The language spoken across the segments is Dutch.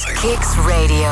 Kicks Radio.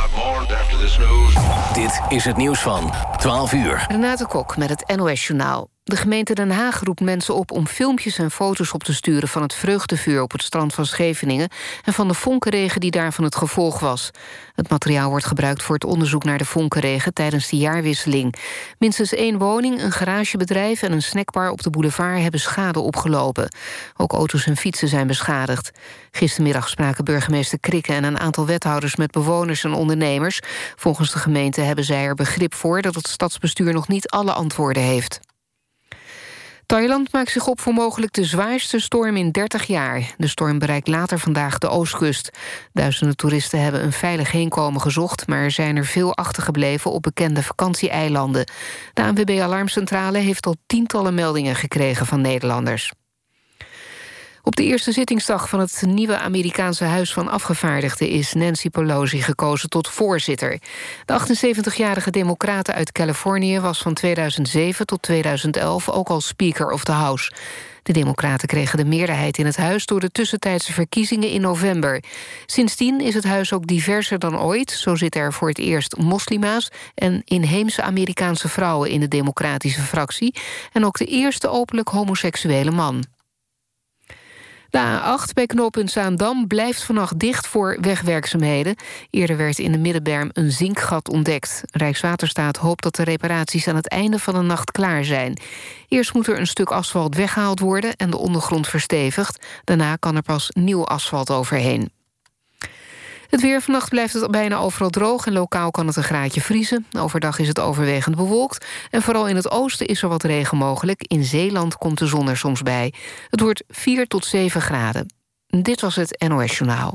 Dit is het nieuws van 12 uur. Renate Kok met het NOS Journaal. De gemeente Den Haag roept mensen op om filmpjes en foto's op te sturen van het vreugdevuur op het strand van Scheveningen en van de vonkenregen die daarvan het gevolg was. Het materiaal wordt gebruikt voor het onderzoek naar de vonkenregen tijdens de jaarwisseling. Minstens 1 woning, een garagebedrijf en een snackbar op de boulevard hebben schade opgelopen. Ook auto's en fietsen zijn beschadigd. Gistermiddag spraken burgemeester Krikke en een aantal wethouders met bewoners en ondernemers. Volgens de gemeente hebben zij er begrip voor dat het stadsbestuur nog niet alle antwoorden heeft. Thailand maakt zich op voor mogelijk de zwaarste storm in 30 jaar. De storm bereikt later vandaag de oostkust. Duizenden toeristen hebben een veilig heenkomen gezocht, maar er zijn er veel achtergebleven op bekende vakantieeilanden. De ANWB Alarmcentrale heeft al tientallen meldingen gekregen van Nederlanders. Op de eerste zittingsdag van het nieuwe Amerikaanse Huis van Afgevaardigden is Nancy Pelosi gekozen tot voorzitter. De 78-jarige democrate uit Californië was van 2007 tot 2011 ook al Speaker of the House. De democraten kregen de meerderheid in het huis door de tussentijdse verkiezingen in november. Sindsdien is het huis ook diverser dan ooit. Zo zitten er voor het eerst moslima's en inheemse Amerikaanse vrouwen in de democratische fractie en ook de eerste openlijk homoseksuele man. De A8 bij knooppunt Zaandam blijft vannacht dicht voor wegwerkzaamheden. Eerder werd in de Middenberm een zinkgat ontdekt. Rijkswaterstaat hoopt dat de reparaties aan het einde van de nacht klaar zijn. Eerst moet er een stuk asfalt weggehaald worden en de ondergrond verstevigd. Daarna kan er pas nieuw asfalt overheen. Het weer: vannacht blijft het bijna overal droog en lokaal kan het een graadje vriezen. Overdag is het overwegend bewolkt en vooral in het oosten is er wat regen mogelijk. In Zeeland komt de zon er soms bij. Het wordt 4 tot 7 graden. Dit was het NOS Journaal.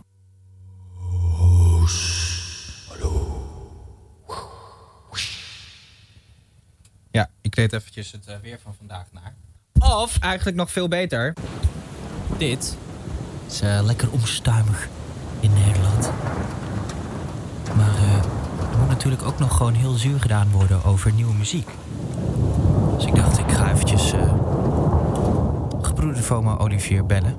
Ja, ik deed eventjes het weer van vandaag naar. Of, eigenlijk nog veel beter, dit is lekker onstuimig in Nederland. Maar er moet natuurlijk ook nog gewoon heel zuur gedaan worden over nieuwe muziek. Dus ik dacht, ik ga eventjes gebroederde FOMO Olivier bellen.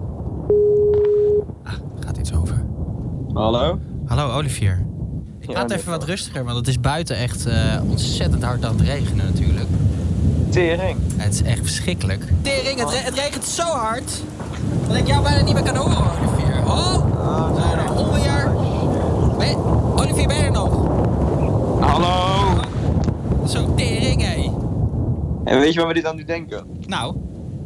Gaat iets over. Hallo? Hallo Olivier. Ik praat even wat rustiger, want het is buiten echt ontzettend hard aan het regenen natuurlijk. Tering. Het is echt verschrikkelijk. Tering, het regent zo hard dat ik jou bijna niet meer kan horen, Olivier. Oh, zijn er nog onweer? Olivier, ben je er nog? Hallo? Zo tering, hé. En weet je waar we dit aan nu denken? Nou?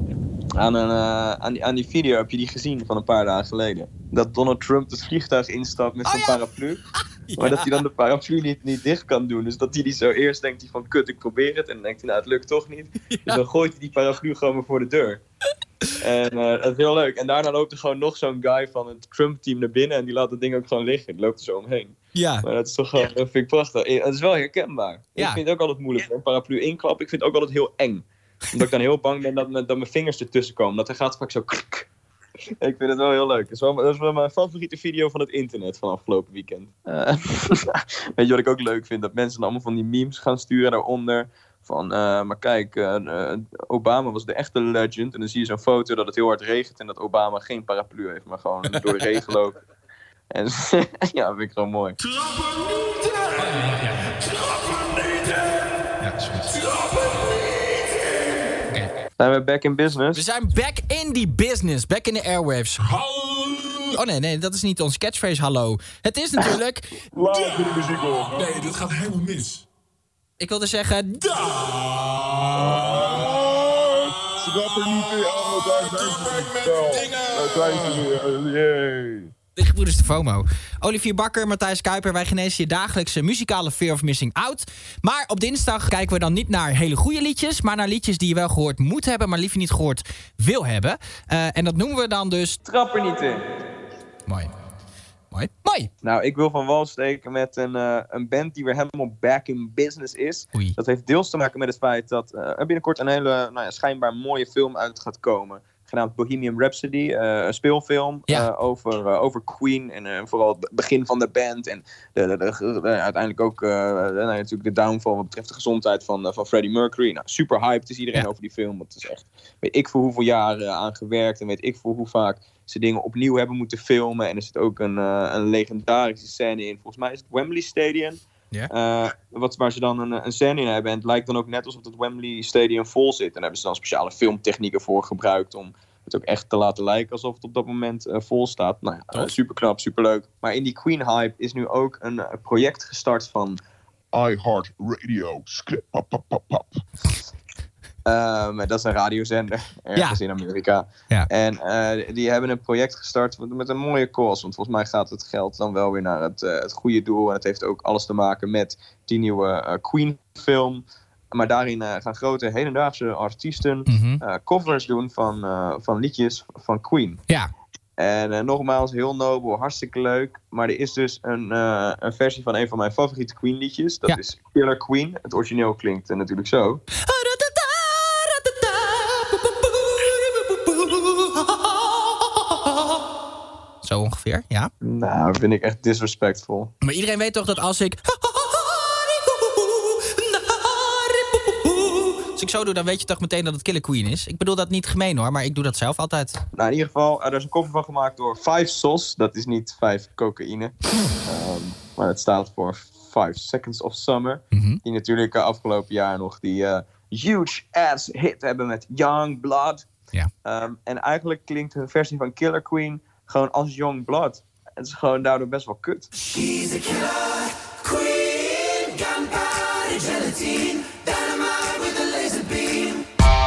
Aan die video, heb je die gezien van een paar dagen geleden? Dat Donald Trump het vliegtuig instapt met zijn paraplu. Ja. Maar dat hij dan de paraplu niet dicht kan doen. Dus dat hij die zo eerst denkt hij van kut, ik probeer het. En dan denkt hij, nou het lukt toch niet. Ja. Dus dan gooit hij die paraplu gewoon maar voor de deur. En dat is heel leuk. En daarna loopt er gewoon nog zo'n guy van het Trump-team naar binnen. En die laat het ding ook gewoon liggen. Die loopt er zo omheen. Ja. Maar dat is toch gewoon, dat vind ik prachtig. Het is wel herkenbaar. Ja. Ik vind het ook altijd moeilijk. Een paraplu inklappen, ik vind het ook altijd heel eng. Omdat ik dan heel bang ben dat mijn vingers ertussen komen. Dat hij gaat vaak zo klik. Ik vind het wel heel leuk. Dat is wel mijn favoriete video van het internet van afgelopen weekend. Weet je wat ik ook leuk vind? Dat mensen allemaal van die memes gaan sturen daaronder. Van, maar kijk, Obama was de echte legend. En dan zie je zo'n foto dat het heel hard regent en dat Obama geen paraplu heeft, maar gewoon door de regen loopt. En ja, dat vind ik gewoon mooi. Trappen niet! Ja, is goed. Zijn we back in business? We zijn back in die business. Back in de airwaves. Oh nee, dat is niet ons catchphrase hallo. Het is natuurlijk... Laat de muziek op. Nee, dit gaat helemaal mis. Ik wilde zeggen... De gebroeders de FOMO. Olivier Bakker, Matthijs Kuiper. Wij genezen je dagelijkse muzikale fear of missing out. Maar op dinsdag kijken we dan niet naar hele goede liedjes, maar naar liedjes die je wel gehoord moet hebben, maar liever niet gehoord wil hebben. En dat noemen we dan dus... Trap er niet in. Mooi. Nou, ik wil van wal steken met een band die weer helemaal back in business is. Oei. Dat heeft deels te maken met het feit dat er binnenkort een hele schijnbaar mooie film uit gaat komen. genaamd Bohemian Rhapsody. Een speelfilm over Queen en vooral het begin van de band. En uiteindelijk ook natuurlijk de downfall wat betreft de gezondheid van Freddie Mercury. Nou, super hyped is iedereen over die film. Het is echt, weet ik voor hoeveel jaar aan gewerkt en weet ik voor hoe vaak ze dingen opnieuw hebben moeten filmen. En er zit ook een legendarische scène in. Volgens mij is het Wembley Stadium. Yeah. Waar ze dan een scène in hebben. En het lijkt dan ook net alsof het Wembley Stadium vol zit. En daar hebben ze dan speciale filmtechnieken voor gebruikt om het ook echt te laten lijken alsof het op dat moment vol staat. Nou ja, super knap, super leuk. Maar in die Queen-hype is nu ook een project gestart van iHeartRadio. Dat is een radiozender ergens in Amerika. Ja. En die hebben een project gestart met een mooie cause. Want volgens mij gaat het geld dan wel weer naar het goede doel. En het heeft ook alles te maken met die nieuwe Queen-film. Maar daarin gaan grote hedendaagse artiesten covers doen van liedjes van Queen. Ja. En nogmaals, heel nobel, hartstikke leuk. Maar er is dus een versie van een van mijn favoriete Queen liedjes. Dat is Killer Queen. Het origineel klinkt natuurlijk zo. Zo ongeveer, ja. Nou, vind ik echt disrespectful. Maar iedereen weet toch dat als ik ik zo doe, dan weet je toch meteen dat het Killer Queen is. Ik bedoel dat niet gemeen hoor, maar ik doe dat zelf altijd. Nou, in ieder geval, er is een cover van gemaakt door 5 SOS. Dat is niet 5 cocaïne. Maar het staat voor 5 Seconds of Summer. Die natuurlijk afgelopen jaar nog die huge ass hit hebben met Young Blood. Ja. En eigenlijk klinkt hun versie van Killer Queen gewoon als Young Blood. Het is gewoon daardoor best wel kut. She's a killer queen, gunpowder gelatine, dynamite with a laser beam.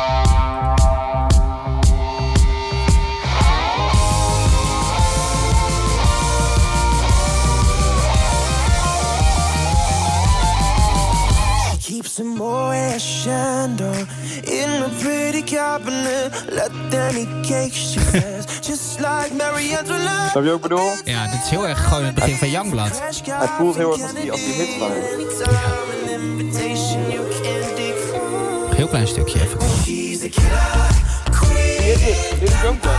She keeps a Moet Chandon in a pretty cabinet. Let them eat cake, she says. Just like Mary Antoinette. Snap je ook bedoel? Ja, dit is heel erg gewoon het begin van Youngblood. Het voelt heel erg als die hit van hem. Een heel klein stukje even. Dit is Youngblood.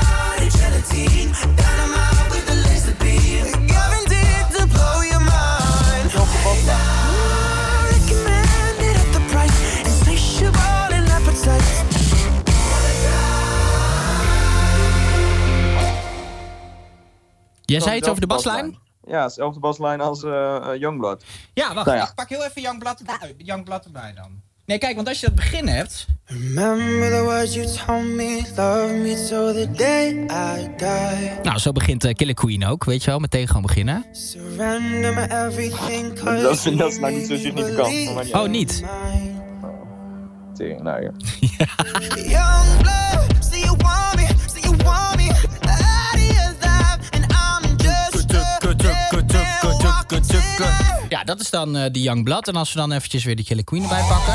Jij zei iets over de baslijn? Ja, hetzelfde baslijn als Youngblood. Ja, wacht. Ik pak heel even Youngblood erbij dan. Nee, kijk, want als je dat begin hebt. Remember the words you told me, love me till the day I die. Nou, zo begint Killer Queen ook, weet je wel, meteen gewoon beginnen. Surrender my everything. Dat is nou niet zo significant. Oh, niet? Tering, nou ja. Youngblood, see you want me, see you want me. Ja, dat is dan de Youngblood. En als we dan eventjes weer de Killer Queen erbij pakken.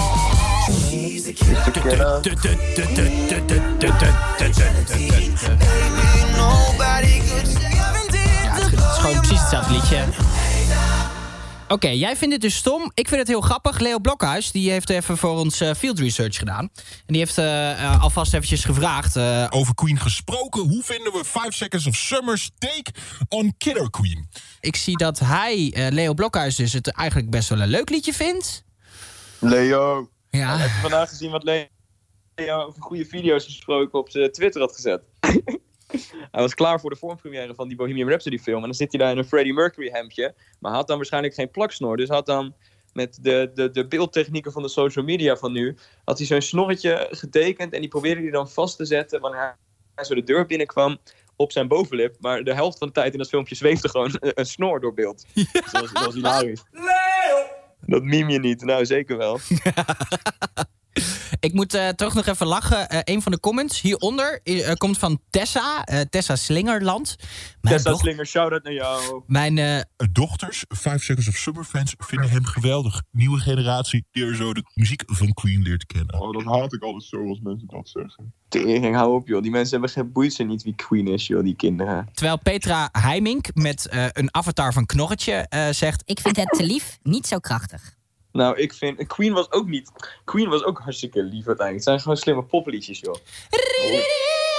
Ja, het is gewoon precies hetzelfde liedje. Oké, jij vindt het dus stom. Ik vind het heel grappig. Leo Blokhuis die heeft even voor ons field research gedaan. En die heeft alvast eventjes gevraagd. Over Queen gesproken. Hoe vinden we 5 Seconds of Summer's take on Killer Queen? Ik zie dat hij, Leo Blokhuis, dus het eigenlijk best wel een leuk liedje vindt. Leo. Ja. Heb je vandaag gezien wat Leo over goede video's gesproken op zijn Twitter had gezet? Hij was klaar voor de vormpremière van die Bohemian Rhapsody film. En dan zit hij daar in een Freddie Mercury hemdje. Maar had dan waarschijnlijk geen plaksnor. Dus had dan met de beeldtechnieken van de social media van nu, had hij zo'n snorretje getekend. En die probeerde hij dan vast te zetten wanneer hij zo de deur binnenkwam op zijn bovenlip. Maar de helft van de tijd in dat filmpje zweefde gewoon een snor door beeld. Ja. Dat was hilarisch. Leo! Dat meme je niet. Nou, zeker wel. Ik moet toch nog even lachen. Een van de comments hieronder komt van Tessa. Tessa Slingerland. Tessa Slinger, shout-out naar jou. Mijn dochters, 5 Seconds of Summer fans, vinden hem geweldig. Nieuwe generatie die er zo de muziek van Queen leert kennen. Oh, dat haat ik altijd zo als mensen dat zeggen. Tering, hou op joh. Die mensen hebben geen boeit ze niet wie Queen is joh, die kinderen. Terwijl Petra Heimink met een avatar van Knorretje zegt... Ik vind het te lief, niet zo krachtig. Nou, ik vind... Queen was ook hartstikke lief uiteindelijk. Het zijn gewoon slimme poppenliedjes, joh.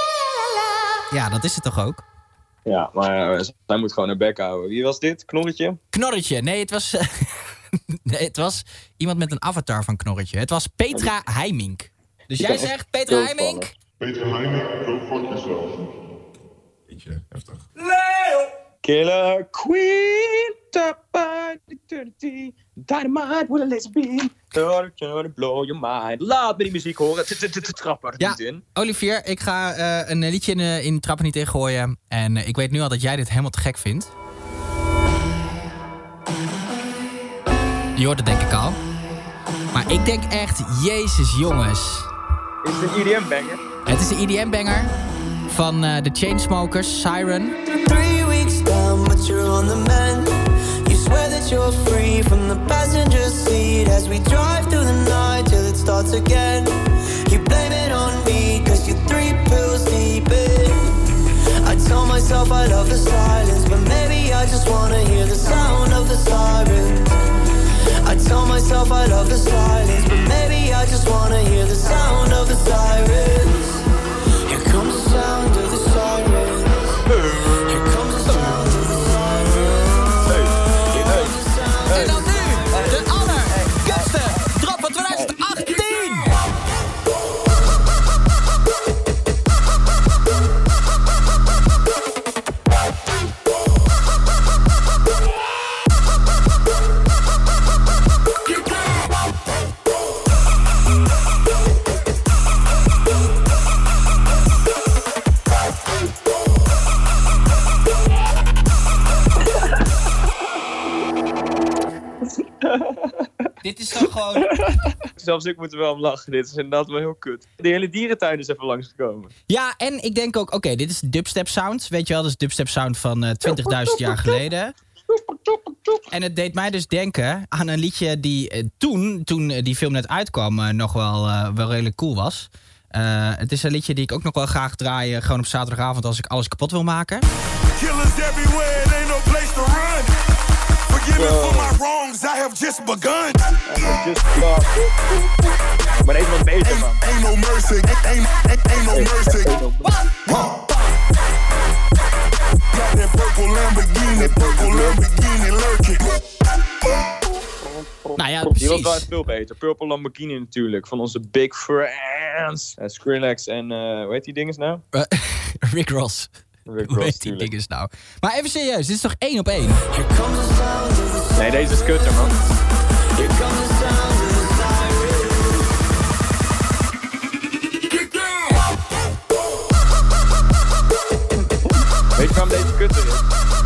Ja, dat is het toch ook? Ja, maar zij moet gewoon haar bek houden. Wie was dit? Knorretje? Knorretje. Nee, het was... nee, het was iemand met een avatar van Knorretje. Het was Petra Heimink. Dus jij zegt Petra Heimink? Peter Heijnen, go fuck yourself. Beetje heftig. Killer Queen, top by eternity, dynamite will a lesbian, gonna blow your mind. Laat me die muziek horen, trap er niet in. Olivier, ik ga een liedje in Trap er niet in gooien. En ik weet nu al dat jij dit helemaal te gek vindt. Je hoort het denk ik al. Maar ik denk echt, jezus jongens. Is het een EDM-banger? Het is een EDM-banger van de Chainsmokers, Siren. 3 weeks down, but you're on the mend. You swear that you're free from the passenger seat as we drive through the night till it starts again. You blame it on me, cause you're 3 pills deep in. I tell myself I love the silence, but maybe I just wanna hear the sound of the sirens. I tell myself I love the silence, but maybe I just wanna hear the sound of the sirens. Here comes the sound of the sirens. Here comes the sound of the sirens. En dan nu, de allerkutste drop van 2018! Dit is toch gewoon... Zelfs ik moet er wel om lachen, dit is inderdaad wel heel kut. De hele dierentuin is even langsgekomen. Ja, en ik denk ook, oké, dit is dubstep sound. Weet je wel, dat is dubstep sound van 20.000 jaar geleden. En het deed mij dus denken aan een liedje die toen die film net uitkwam nog wel redelijk cool was. Het is een liedje die ik ook nog wel graag draai, gewoon op zaterdagavond als ik alles kapot wil maken. Killers everywhere, it ain't no place to run. Forgive me for my wrongs, I have just begun. Maar even wat beter, man. Ain't no mercy, ain't no mercy. Got that purple Lamborghini lurking. Nou ja, Die was wel precies. veel beter. Purple Lamborghini natuurlijk, van onze big friends. Skrillex en, hoe heet die dinges nou? Rick Ross. Rick Hoe Ross, heet die tuurlijk. dinges nou? Maar even serieus, dit is toch 1 op 1? Nee, deze is kutter, man. Weet je waarom deze kutter is?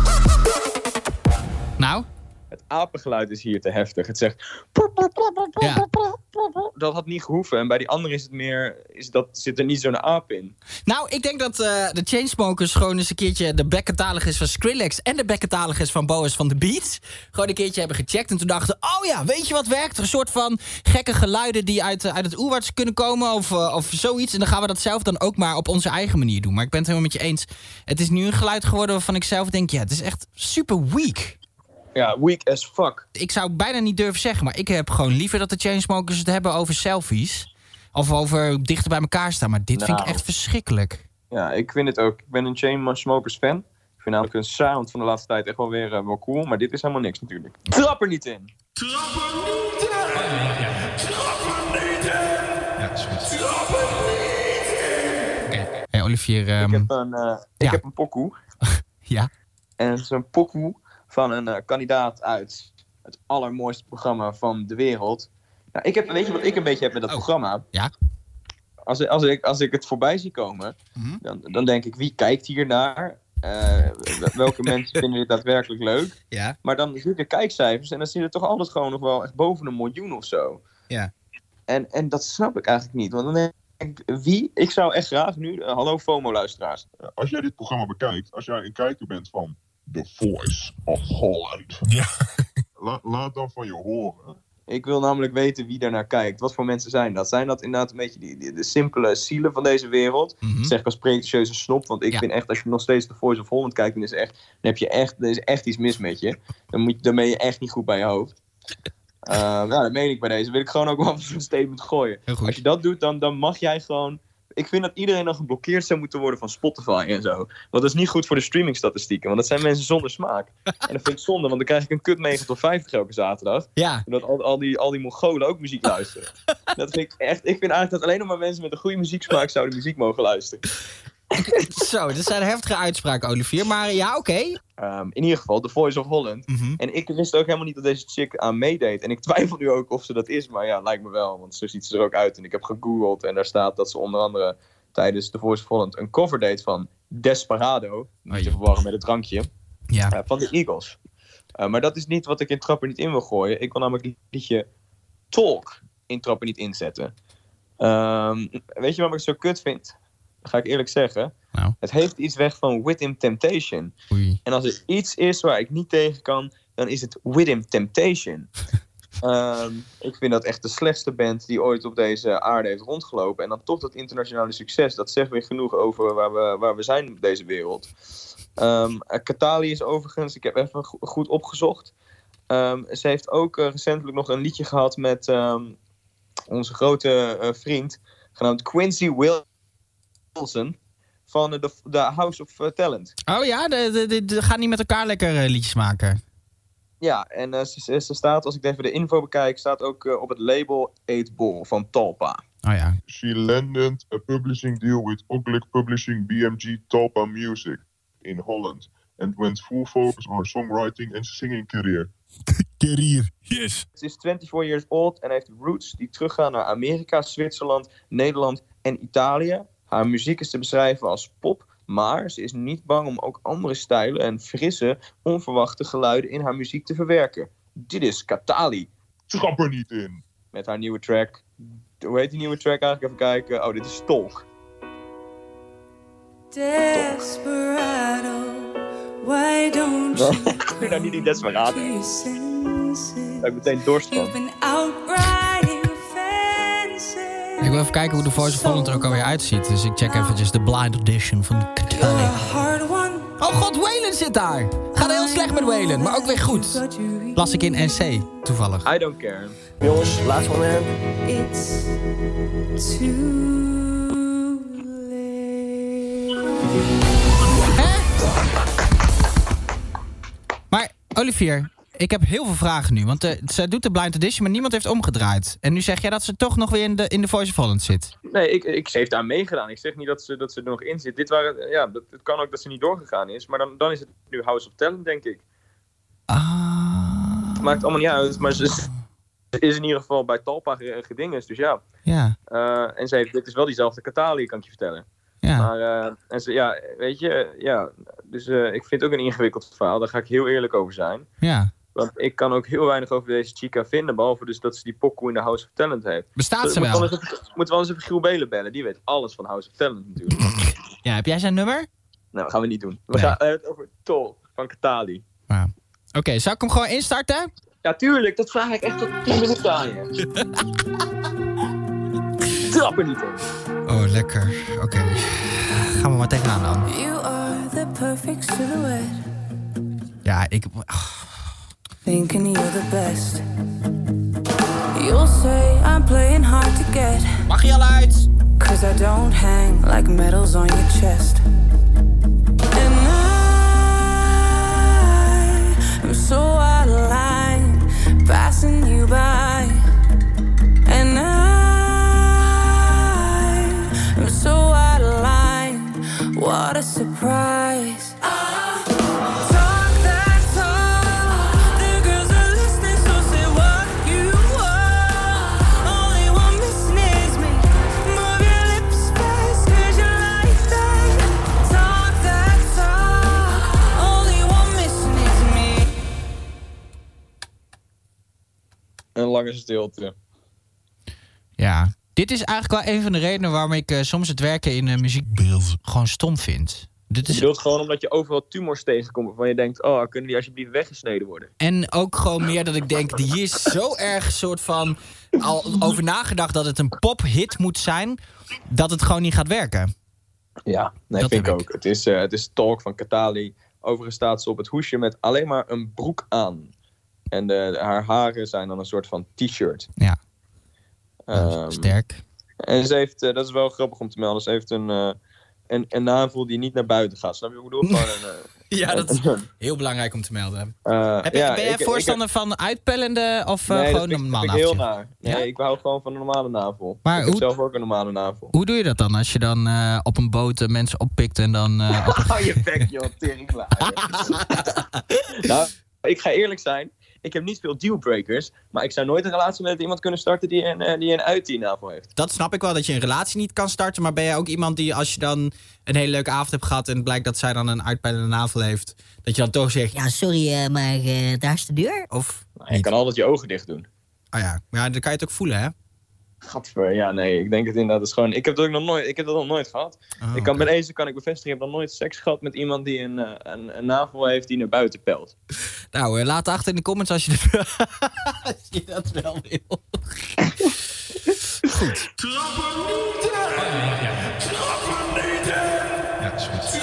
Nou? Het apengeluid is hier te heftig. Het zegt... Ja. Dat had niet gehoeven. En bij die andere is het meer... zit er niet zo'n aap in. Nou, ik denk dat de Chainsmokers gewoon eens een keertje de backcatalogus van Skrillex en de backcatalogus van Boas van The Beats gewoon een keertje hebben gecheckt en toen dachten, oh ja, weet je wat werkt? Een soort van gekke geluiden die uit het oerwoud kunnen komen of zoiets. En dan gaan we dat zelf dan ook maar op onze eigen manier doen. Maar ik ben het helemaal met je eens. Het is nu een geluid geworden waarvan ik zelf denk, ja, het is echt super weak. Ja, weak as fuck. Ik zou bijna niet durven zeggen, maar ik heb gewoon liever dat de Chainsmokers het hebben over selfies. Of over dichter bij elkaar staan. Maar dit vind ik echt verschrikkelijk. Ja, ik vind het ook. Ik ben een Chainsmokers fan. Ik vind namelijk hun sound van de laatste tijd echt wel weer wel cool. Maar dit is helemaal niks natuurlijk. Trap er niet in! Hey Olivier. Ik heb een pokoe. Ja. En het is een pokoe van een kandidaat uit het allermooiste programma van de wereld. Nou, weet je wat ik een beetje heb met dat programma? Ja. Als ik het voorbij zie komen, dan denk ik, wie kijkt hier naar? Welke mensen vinden dit daadwerkelijk leuk? Ja. Maar dan zie je de kijkcijfers en dan zie je toch altijd gewoon nog wel echt boven 1 miljoen of zo. Ja. En dat snap ik eigenlijk niet. Want dan denk ik, wie? Ik zou echt graag nu... hallo FOMO-luisteraars. Als jij dit programma bekijkt, als jij een kijker bent van The Voice of Holland. Ja. Laat dan van je horen. Ik wil namelijk weten wie daarnaar kijkt. Wat voor mensen zijn dat? Zijn dat inderdaad een beetje de simpele zielen van deze wereld? Dat zeg ik als pretentieuze snop. Want ik vind echt, als je nog steeds The Voice of Holland kijkt, dan is echt iets mis met je. Dan ben je echt niet goed bij je hoofd. Dat meen ik bij deze. Wil ik gewoon ook wel een statement gooien. Als je dat doet, dan mag jij gewoon Ik vind dat iedereen dan geblokkeerd zou moeten worden van Spotify en zo. Want dat is niet goed voor de streamingstatistieken. Want dat zijn mensen zonder smaak. En dat vind ik zonde, want dan krijg ik een kut 9 tot 50 elke zaterdag. Ja. En dat al die Mongolen ook muziek luisteren. Dat vind ik echt... Ik vind eigenlijk dat alleen nog maar mensen met een goede muzieksmaak zouden muziek mogen luisteren. Zo, dat zijn heftige uitspraken, Olivier. Maar ja, oké. In ieder geval, The Voice of Holland. Mhm. En ik wist ook helemaal niet dat deze chick aan meedeed. En ik twijfel nu ook of ze dat is. Maar ja, lijkt me wel. Want zo ziet ze er ook uit. En ik heb gegoogeld. En daar staat dat ze onder andere tijdens The Voice of Holland een cover deed van Desperado. Niet te verwarren met het drankje. Ja. Van de Eagles. Maar dat is niet wat ik in Trapper Niet In wil gooien. Ik wil namelijk het liedje Talk in Trapper Niet inzetten. Weet je wat ik zo kut vind? Dat ga ik eerlijk zeggen. Nou. Het heeft iets weg van Within Temptation. Oei. En als er iets is waar ik niet tegen kan, dan is het Within Temptation. Ik vind dat echt de slechtste band die ooit op deze aarde heeft rondgelopen. En dan toch dat internationale succes. Dat zegt weer genoeg over waar we zijn op deze wereld. Katali is overigens, ik heb even goed opgezocht. Ze heeft ook recentelijk nog een liedje gehad met onze grote vriend, genaamd Quincy Wilson van de House of Talent. Oh ja, de gaan niet met elkaar lekker liedjes maken. Ja, en ze staat, als ik even de info bekijk, staat ook op het label 8 Ball van Talpa. Oh ja. She landed a publishing deal with Oglik Publishing BMG Talpa Music in Holland. And went full focus on her songwriting and singing career. Career, yes. Ze is 24 years old en heeft roots die teruggaan naar Amerika, Zwitserland, Nederland en Italië. Haar muziek is te beschrijven als pop, maar ze is niet bang om ook andere stijlen en frisse, onverwachte geluiden in haar muziek te verwerken. Dit is Katali. Trap er niet in. Met haar nieuwe track. Hoe heet die nieuwe track eigenlijk? Even kijken. Oh, dit is Talk. Desperado, why don't Nou, you doe nou niet die Desperado. to your senses? Daar heb ik meteen dorst You've van. been out riding fences. Ik wil even kijken hoe de Voice of Holland er ook alweer uitziet. Dus ik check eventjes de blind audition van de You're Katali. a hard one. Oh god, Waylon zit daar! Gaat heel slecht met Waylon, maar ook weer goed. Las ik in NC, toevallig. I don't care. Jongens, laatst moment. It's too late. Maar Olivier, ik heb heel veel vragen nu. Want ze doet de blind audition, maar niemand heeft omgedraaid. En nu zeg jij dat ze toch nog weer in de Voice of Holland zit. Nee, ze heeft daar meegedaan. Ik zeg niet dat ze er nog in zit. Het kan ook dat ze niet doorgegaan is. Maar dan is het nu House of Talent, denk ik. Het maakt allemaal niet uit. Maar ze is in ieder geval bij Talpa gedinges. Dus ja. Ja. En dit is wel diezelfde Katali, kan ik je vertellen. Ja. Maar weet je, ja. Dus ik vind het ook een ingewikkeld verhaal. Daar ga ik heel eerlijk over zijn. Ja. Want ik kan ook heel weinig over deze chica vinden. Behalve dus dat ze die pokoe in de House of Talent heeft. Bestaat ze wel? Moeten we wel eens even Giel Belen bellen. Die weet alles van House of Talent natuurlijk. Ja, heb jij zijn nummer? Nou, dat gaan we niet doen. We gaan het over Tol van Katali. Ja. Oké, zou ik hem gewoon instarten? Ja, tuurlijk. Dat vraag ik echt tot 10 minuten aan je. Trap er niet in. Oh, lekker. Oké. Gaan we maar tegenaan dan. You are the perfect silhouette. Ja, ik... Thinking you're the best. You'll say I'm playing hard to get. Mag je al uit? 'Cause I don't hang like medals on your chest. And I'm so out of line, passing you by. And I'm so out of line, what a surprise. Een lange stilte. Ja. Dit is eigenlijk wel een van de redenen waarom ik soms het werken in muziek gewoon stom vind. Dit Je is... bedoelt gewoon omdat je overal tumors tegenkomt waarvan je denkt, oh, kunnen die alsjeblieft weggesneden worden? En ook gewoon meer dat ik denk, hier is zo erg soort van al over nagedacht dat het een pophit moet zijn, dat het gewoon niet gaat werken. Ja, nee, Dat vind ik heb ook. Het is Talk van Katali. Overigens staat ze op het hoesje met alleen maar een broek aan. En haar haren zijn dan een soort van t-shirt. Ja. Sterk. En ze heeft, dat is wel grappig om te melden, ze heeft een navel die niet naar buiten gaat. Snap je wat ik bedoel? Ja, dat is heel belangrijk om te melden. Ben Ja, jij voorstander van uitpellende of nee, gewoon een normaal vind ik heel naveltje? naar. Nee, Ja? ik hou gewoon van een normale navel. Maar ik heb zelf ook een normale navel. Hoe doe je dat dan als je dan op een boot mensen oppikt en dan... Hou je bek, joh, teringklaar. Nou, ik ga eerlijk zijn. Ik heb niet veel dealbreakers, maar ik zou nooit een relatie met iemand kunnen starten die een uittienavel heeft. Dat snap ik wel, dat je een relatie niet kan starten. Maar ben jij ook iemand die, als je dan een hele leuke avond hebt gehad en het blijkt dat zij dan een uitpellende navel heeft, dat je dan toch zegt... Ja, sorry, maar daar is de deur. Of Je kan altijd je ogen dicht doen. Oh ja, maar dan kan je het ook voelen, hè? Gadver, ja, nee, ik denk het inderdaad. Dat is gewoon, ik heb dat nog nooit gehad. Met deze kan ik bevestigen, ik heb nog nooit seks gehad met iemand die een navel heeft die naar buiten pelt. Nou, laat achter in de comments als je, als je dat wel wil. Goed. Ja, is goed.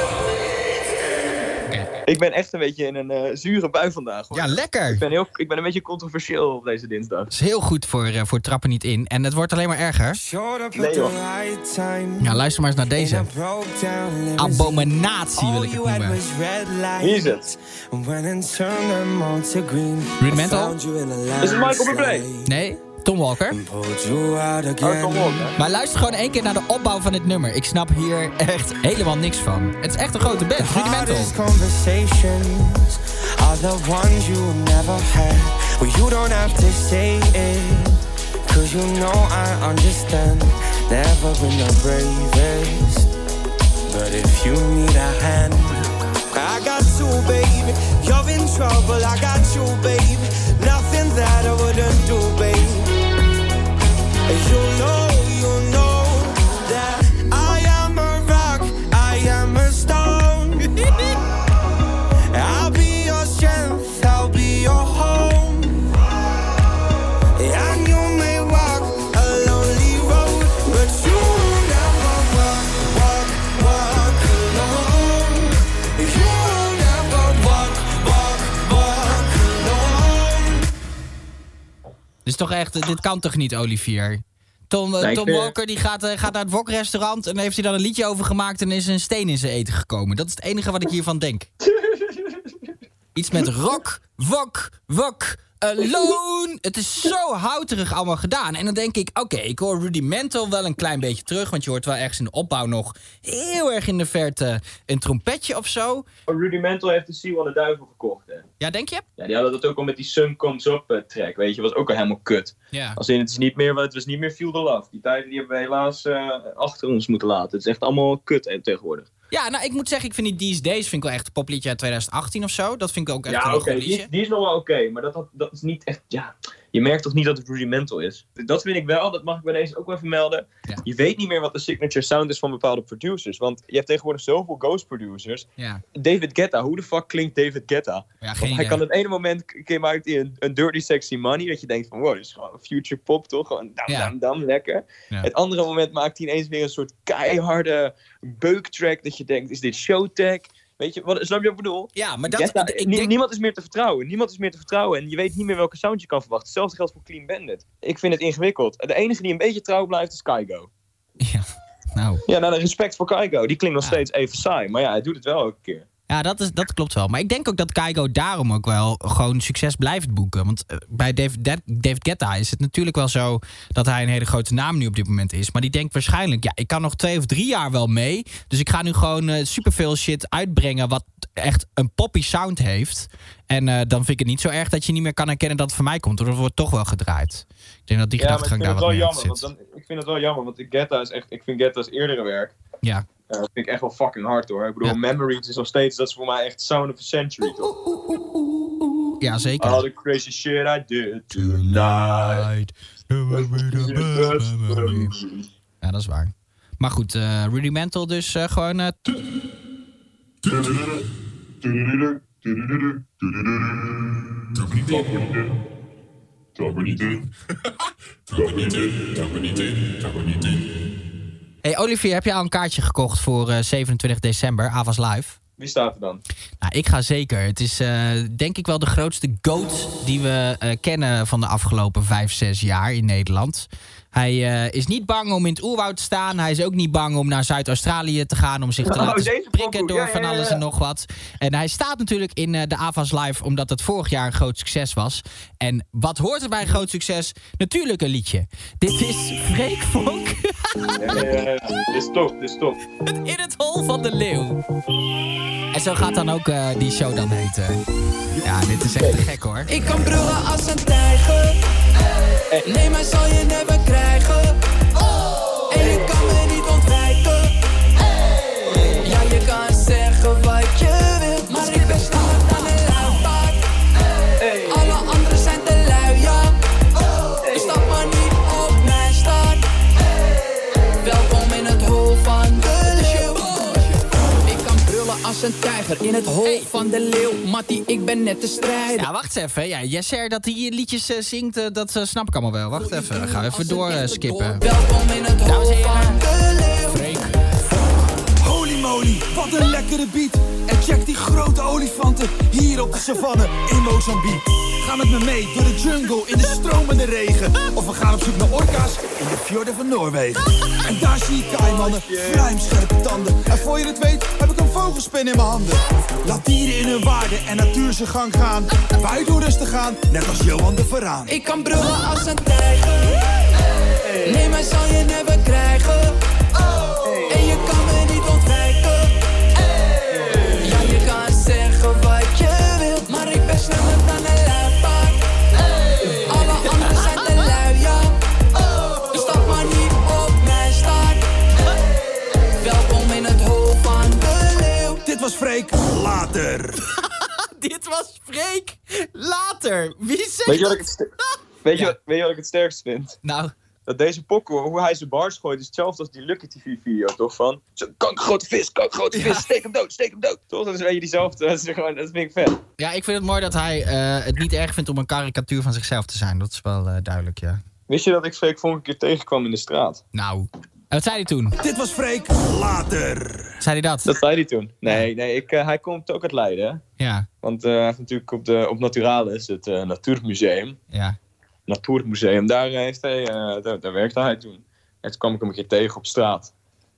Ik ben echt een beetje in een zure bui vandaag, hoor. Ja, lekker. Ik ben een beetje controversieel op deze dinsdag. Dat is heel goed voor trappen niet in. En het wordt alleen maar erger. Nee, joh. Ja, luister maar eens naar deze. Abominatie wil ik het noemen. Wie is het? Rudimental? Is het Michael Bublé? Nee, Tom Walker. Tom Walker. Maar luister gewoon 1 keer naar de opbouw van dit nummer. Ik snap hier echt helemaal niks van. Het is echt een grote band, Rudimental. Conversations are the ones you never had. Well, you don't have to say it, 'cause you know I understand. Never been the bravest, but if you need a hand, I got you, baby. You're in trouble, I got you, baby. Nothing that I wouldn't do, baby. You know that I am a rock, I am a stone. I'll be your strength, I'll be your home. And you may walk a lonely road, but you will never walk alone. You will never walk alone. Dus toch echt, dit kan toch niet, Olivier? Tom Walker die gaat naar het wokrestaurant en heeft hij dan een liedje over gemaakt en is een steen in zijn eten gekomen. Dat is het enige wat ik hiervan denk. Iets met rock, wok, alone. Het is zo houterig allemaal gedaan. En dan denk ik, oké, ik hoor Rudimental wel een klein beetje terug, want je hoort wel ergens in de opbouw nog heel erg in de verte een trompetje of zo. Rudimental heeft de Sea van de Duivel gekocht, hè? Ja, denk je? Ja, die hadden dat ook al met die Sun Comes Up track, weet je, was ook al helemaal kut. Ja. Als in, het was niet meer Feel the Love. Die tijden die hebben we helaas achter ons moeten laten. Het is echt allemaal kut tegenwoordig. Ja, nou, ik moet zeggen, ik vind die These Days vind ik wel echt een popliedje uit 2018 of zo. Dat vind ik ook echt een goed liedje. Die is nog wel oké, maar dat is niet echt, ja... Je merkt toch niet dat het Rudimental is? Dat vind ik wel, dat mag ik bij deze ook wel even melden. Ja. Je weet niet meer wat de signature sound is van bepaalde producers. Want je hebt tegenwoordig zoveel ghost producers. Ja. David Guetta, hoe de fuck klinkt David Guetta? Ja, Want hij kan op het ene moment maakt hij een Dirty Sexy Money. Dat je denkt van, wow, dit is gewoon future pop, toch? Gewoon dam, lekker. Ja. Het andere moment maakt hij ineens weer een soort keiharde beuktrack. Dat je denkt, is dit Showtech? Weet je, snap je wat ik bedoel? Ja, maar Guetta, niemand is meer te vertrouwen. En je weet niet meer welke sound je kan verwachten. Hetzelfde geldt voor Clean Bandit. Ik vind het ingewikkeld. De enige die een beetje trouw blijft is Kygo. Ja, nou. Ja, nou, respect voor Kygo. Die klinkt nog steeds even saai. Maar ja, hij doet het wel elke keer. Ja, dat klopt wel. Maar ik denk ook dat Kygo daarom ook wel gewoon succes blijft boeken. Want bij David Guetta is het natuurlijk wel zo dat hij een hele grote naam nu op dit moment is. Maar die denkt waarschijnlijk, ja, ik kan nog 2 of 3 jaar wel mee. Dus ik ga nu gewoon superveel shit uitbrengen wat echt een poppy sound heeft. En dan vind ik het niet zo erg dat je niet meer kan herkennen dat het van mij komt. Want dat wordt toch wel gedraaid. Ik denk dat die gedachtegang daar wat meer zit. Ik vind het wel jammer, want Guetta is echt... Ik vind Guetta's eerdere werk... Ja. Dat vind ik echt wel fucking hard, hoor. Ik bedoel, Memories is nog steeds... Dat is voor mij echt Sound of a Century, toch? Ja, zeker. All the crazy shit I did tonight. Ja, dat is waar. Maar goed, Rudimental dus gewoon... Hey Olivier, heb je al een kaartje gekocht voor 27 december, Avas Live? Wie staat er dan? Nou, ik ga zeker. Het is denk ik wel de grootste GOAT die we kennen van de afgelopen 5-6 jaar in Nederland. Hij is niet bang om in het oerwoud te staan. Hij is ook niet bang om naar Zuid-Australië te gaan... om zich te laten prikken door van alles en nog wat. En hij staat natuurlijk in de Avas Live... omdat het vorig jaar een groot succes was. En wat hoort er bij een groot succes? Natuurlijk een liedje. Dit is Freek Vonk. Dit is top. In het hol van de leeuw. En zo gaat dan ook die show dan heten. Ja, dit is echt te gek hoor. Ik kan brullen als een tijger. Nee, maar zal je never krijgen. En je kan me niet ontwijken. Ja, je kan zeggen wat je wil, maar ik ben sneller dan een luipaard. Alle anderen zijn te lui, ja. Stap maar niet op mijn start. Welkom in het hol van de leeuw. Ik kan brullen als een tijger in het hol van de leeuw. Mattie, ik ben net te strijden. Ja, wacht even. Ja, Jesser dat hij liedjes zingt, dat snap ik allemaal wel. Wacht even, dan gaan we even doorskippen. Welkom in het hol van de leeuw. Freek. Holy moly, wat een lekkere beat. En check die grote olifanten hier op de savanne in Mozambique. Ga met me mee door de jungle in de stromende regen. Of we gaan op zoek naar orka's in de fjorden van Noorwegen. En daar zie ik kaimannen, vlijmscherpe tanden. En voor je het weet heb ik een vogelspin in mijn handen. Laat dieren in hun waarde en natuur zijn gang gaan. Wij doen rustig aan, net als Johan de Veraan. Ik kan brullen als een tijger. Nee, maar zal je never krijgen. En je kan me niet ontwijken. Ja, je kan zeggen wat je wilt, maar ik ben sneller dan een luipaard. Alle anderen zijn te lui, ja. Dus stap maar niet op mijn start. Welkom in het hol van de leeuw. Dit was Freek, later. Dit was Freek, later. Wie zegt Weet je wat ik het sterkst vind? Nou... Dat deze pokoe, hoe hij zijn bars gooit, is hetzelfde als die Lucky TV-video, toch? Van, kankergrote vis, steek hem dood. Toch? Dat is een beetje diezelfde, dat vind ik vet. Ja, ik vind het mooi dat hij het niet erg vindt om een karikatuur van zichzelf te zijn. Dat is wel duidelijk, ja. Wist je dat ik Freek vorige keer tegenkwam in de straat? Nou, wat zei hij toen? Dit was Freek, later. Zei hij dat? Dat zei hij toen. Nee, hij komt ook uit Leiden, hè? Ja. Want hij heeft natuurlijk op Naturalis, het Natuurmuseum. Ja. Natuurmuseum, daar werkte hij toen. En toen kwam ik hem een keer tegen op straat.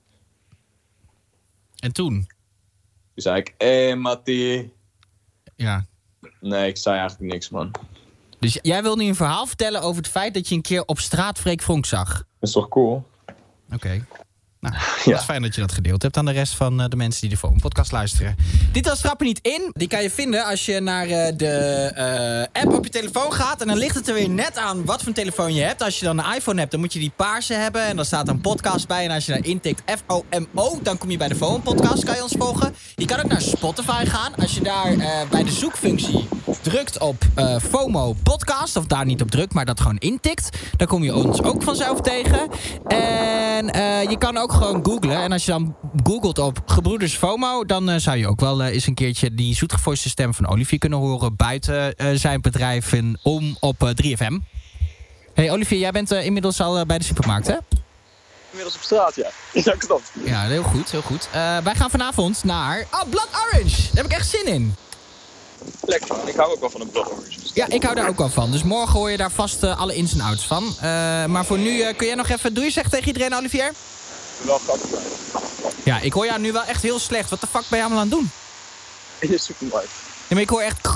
En toen? Toen zei ik, Mattie. Ja. Nee, ik zei eigenlijk niks, man. Dus jij wil nu een verhaal vertellen over het feit dat je een keer op straat Freek Vonk zag? Dat is toch cool? Oké. Nou, het is fijn dat je dat gedeeld hebt aan de rest van de mensen die de Phone Podcast luisteren. Dit was Trap er niet in. Die kan je vinden als je naar de app op je telefoon gaat. En dan ligt het er weer net aan wat voor een telefoon je hebt. Als je dan een iPhone hebt, dan moet je die paarse hebben. En dan staat een podcast bij. En als je daar intikt FOMO, dan kom je bij de Phone Podcast. Kan je ons volgen. Je kan ook naar Spotify gaan. Als je daar bij de zoekfunctie drukt op FOMO Podcast. Of daar niet op drukt, maar dat gewoon intikt. Dan kom je ons ook vanzelf tegen. En je kan ook gewoon googlen. En als je dan googelt op Gebroeders FOMO, dan zou je ook wel eens een keertje die zoetgevoiste stem van Olivier kunnen horen buiten zijn bedrijf om op 3FM. Hey Olivier, jij bent inmiddels al bij de supermarkt, hè? Inmiddels op straat, ja. Ja, klopt. Ja, heel goed, heel goed. Wij gaan vanavond naar... Oh, Blood Orange! Daar heb ik echt zin in. Lekker, man. Ik hou ook wel van een Blood Orange. Ja, ik hou daar ook wel van. Dus morgen hoor je daar vast alle ins en outs van. Maar voor nu kun jij nog even... Doe je zeg tegen iedereen, Olivier? Wel grappig zijn. Ja, ik hoor jou nu wel echt heel slecht. Wat de fuck ben je allemaal aan het doen? In de supermarkt. Ja, maar ik hoor echt...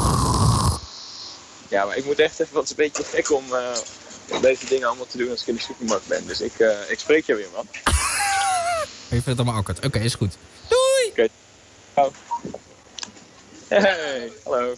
Ja, maar ik moet echt even... Wat is een beetje gek om deze dingen allemaal te doen als ik in de supermarkt ben. Dus ik spreek je weer, man. Je vindt het allemaal awkward. Oké, is goed. Doei! Oké. Ciao. Hey, hallo.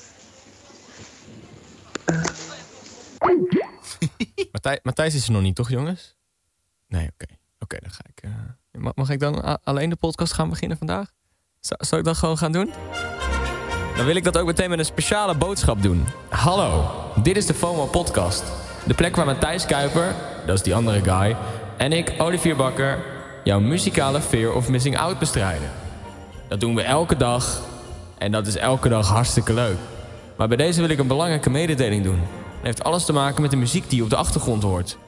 Matthijs is er nog niet, toch jongens? Nee, oké, dan ga ik... Mag ik dan alleen de podcast gaan beginnen vandaag? Zal ik dat gewoon gaan doen? Dan wil ik dat ook meteen met een speciale boodschap doen. Hallo, dit is de FOMO Podcast. De plek waar Matthijs Kuiper, dat is die andere guy... en ik, Olivier Bakker, jouw muzikale fear of missing out bestrijden. Dat doen we elke dag... En dat is elke dag hartstikke leuk. Maar bij deze wil ik een belangrijke mededeling doen. Het heeft alles te maken met de muziek die je op de achtergrond hoort.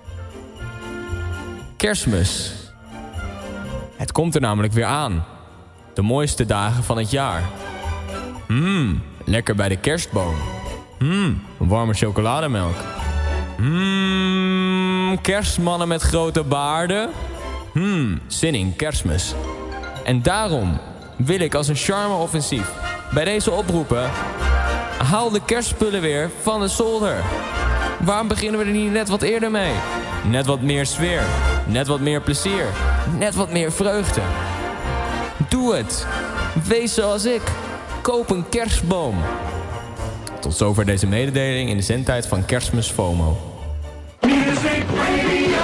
Kerstmis. Het komt er namelijk weer aan. De mooiste dagen van het jaar. Lekker bij de kerstboom. Warme chocolademelk. Kerstmannen met grote baarden. Zin in kerstmis. En daarom wil ik als een charme-offensief bij deze oproepen... haal de kerstspullen weer van de zolder. Waarom beginnen we er niet net wat eerder mee? Net wat meer sfeer. Net wat meer plezier. Net wat meer vreugde. Doe het. Wees zoals ik. Koop een kerstboom. Tot zover deze mededeling in de zendtijd van Kerstmis FOMO. Music Radio.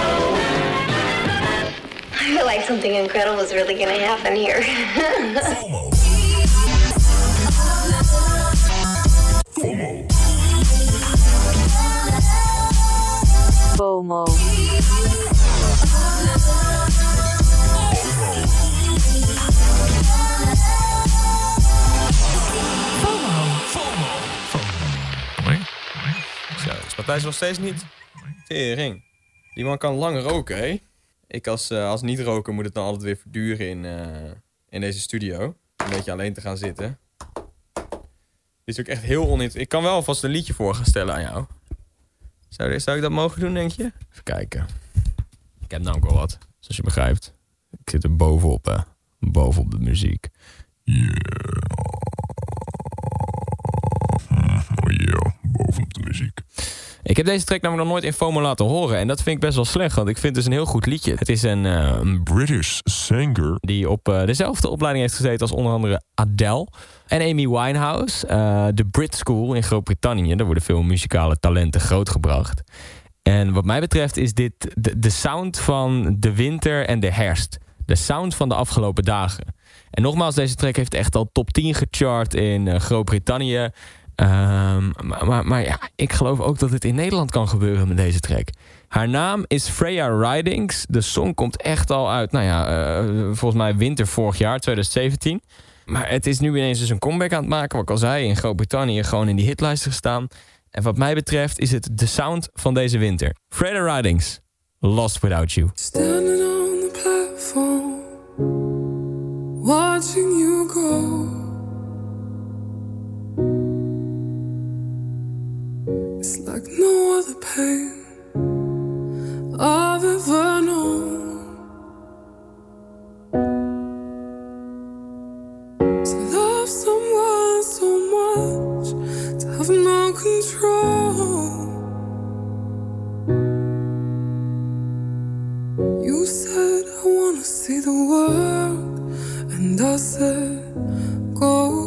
I feel like something incredible is really gonna happen here. FOMO. FOMO. FOMO. Zo, is Matthijs nog steeds niet? Tering. Die man kan lang roken, hè? Ik als niet-roker moet het dan altijd weer verduren in deze studio. Een beetje alleen te gaan zitten. Dit is ook echt heel oninteressant. Ik kan wel alvast een liedje voor gaan stellen aan jou. Zou ik dat mogen doen, denk je? Even kijken. Ik heb namelijk wel wat, zoals je begrijpt. Ik zit er bovenop, hè. Bovenop de muziek. Bovenop de muziek. Ik heb deze track namelijk nog nooit in FOMO laten horen. En dat vind ik best wel slecht, want ik vind het dus een heel goed liedje. Het is een British singer die op dezelfde opleiding heeft gezeten als onder andere Adele en Amy Winehouse. De Brit School in Groot-Brittannië. Daar worden veel muzikale talenten grootgebracht. En wat mij betreft is dit de sound van de winter en de herfst. De sound van de afgelopen dagen. En nogmaals, deze track heeft echt al top 10 gechart in Groot-Brittannië. Maar ja, ik geloof ook dat het in Nederland kan gebeuren met deze track. Haar naam is Freya Ridings. De song komt echt al uit, volgens mij winter vorig jaar, 2017. Maar het is nu ineens dus een comeback aan het maken. Wat ik al zei, in Groot-Brittannië gewoon in die hitlijsten gestaan. En wat mij betreft is het de sound van deze winter. Freya Ridings, Lost Without You. Standing on the platform, watching you go. It's like no other pain I've ever known. To love someone so much, to have no control. You said I wanna see the world, and I said go.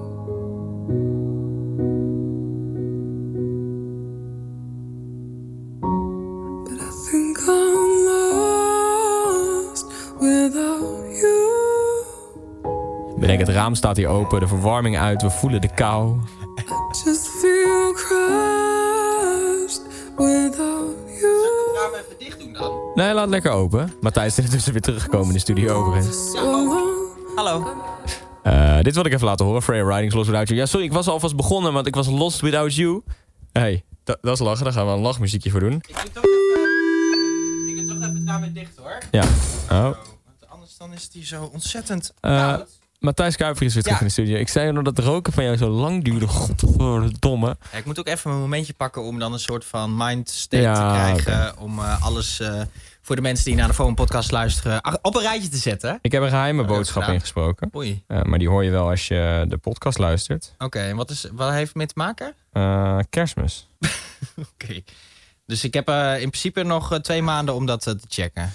Bedenk, het raam staat hier open, de verwarming uit, we voelen de kou. Just feel crushed without you. Zullen we het raam even dicht doen dan? Nee, laat het lekker open. Matthijs is intussen weer teruggekomen in de studio overigens. Hallo. Dit wil ik even laten horen. Freya Ridings, Lost Without You. Ja, sorry, ik was alvast begonnen, want ik was Lost Without You. Hey, dat is lachen. Daar gaan we een lachmuziekje voor doen. Ik doe toch even het raam weer dicht, hoor. Ja. Oh. Want anders dan is het hier zo ontzettend koud. Matthijs Kuiper is weer terug in de studio. Ik zei nog dat het roken van jou zo lang duurde. Godverdomme. Ja, ik moet ook even een momentje pakken om dan een soort van mindstate te krijgen. Okay. Om alles voor de mensen die naar de FOMO podcast luisteren op een rijtje te zetten. Ik heb een geheime boodschap ingesproken. Oei. Maar die hoor je wel als je de podcast luistert. Oké, en wat heeft het mee te maken? Kerstmis. Oké. Dus ik heb in principe nog 2 maanden om dat te checken.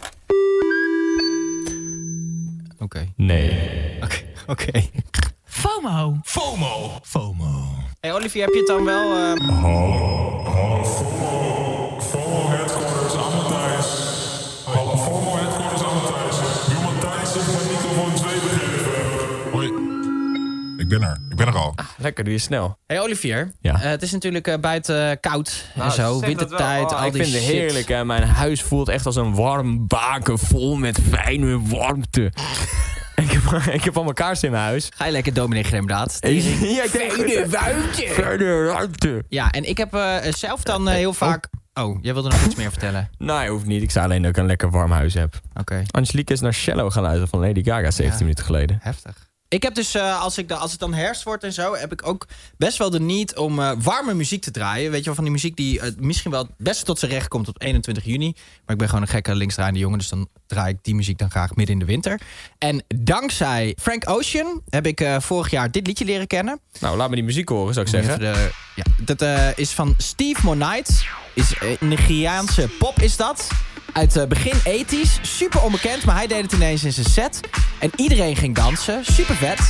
Oké. Nee. Oké. FOMO. Hey Olivier, heb je het dan wel... Hallo, FOMO headquarters aan Matthijs. Hallo, FOMO headquarters aan Matthijs. Doe Matthijs zich maar niet op een 2 begeven. Hoi. Ik ben er al. Lekker, doe je snel. Hey Olivier, ja. Het is natuurlijk buiten koud en zo, wintertijd, al ik die vind het shit. heerlijk, hè. Mijn huis voelt echt als een warm baken vol met fijne warmte. Ik heb allemaal kaarsen in mijn huis. Ga je lekker dominee Gremdaad? Fijne ruimte. Ja, en ik heb zelf dan heel vaak... Oh, jij wilde nog iets meer vertellen? Nee, hoeft niet. Ik zei alleen dat ik een lekker warm huis heb. Oké. Angelique is naar Shallow gaan luisteren van Lady Gaga 17 minuten geleden. Heftig. Ik heb dus, als het dan herfst wordt en zo, heb ik ook best wel de need om warme muziek te draaien. Weet je wel, van die muziek die misschien wel het beste tot zijn recht komt op 21 juni. Maar ik ben gewoon een gekke linksdraaiende jongen, dus dan draai ik die muziek dan graag midden in de winter. En dankzij Frank Ocean heb ik vorig jaar dit liedje leren kennen. Nou, laat me die muziek horen, zou ik zeggen. Dat is van Steve Monite. Is Nigeriaanse pop is dat. Uit begin 80's. Super onbekend, maar hij deed het ineens in zijn set. En iedereen ging dansen. Super vet.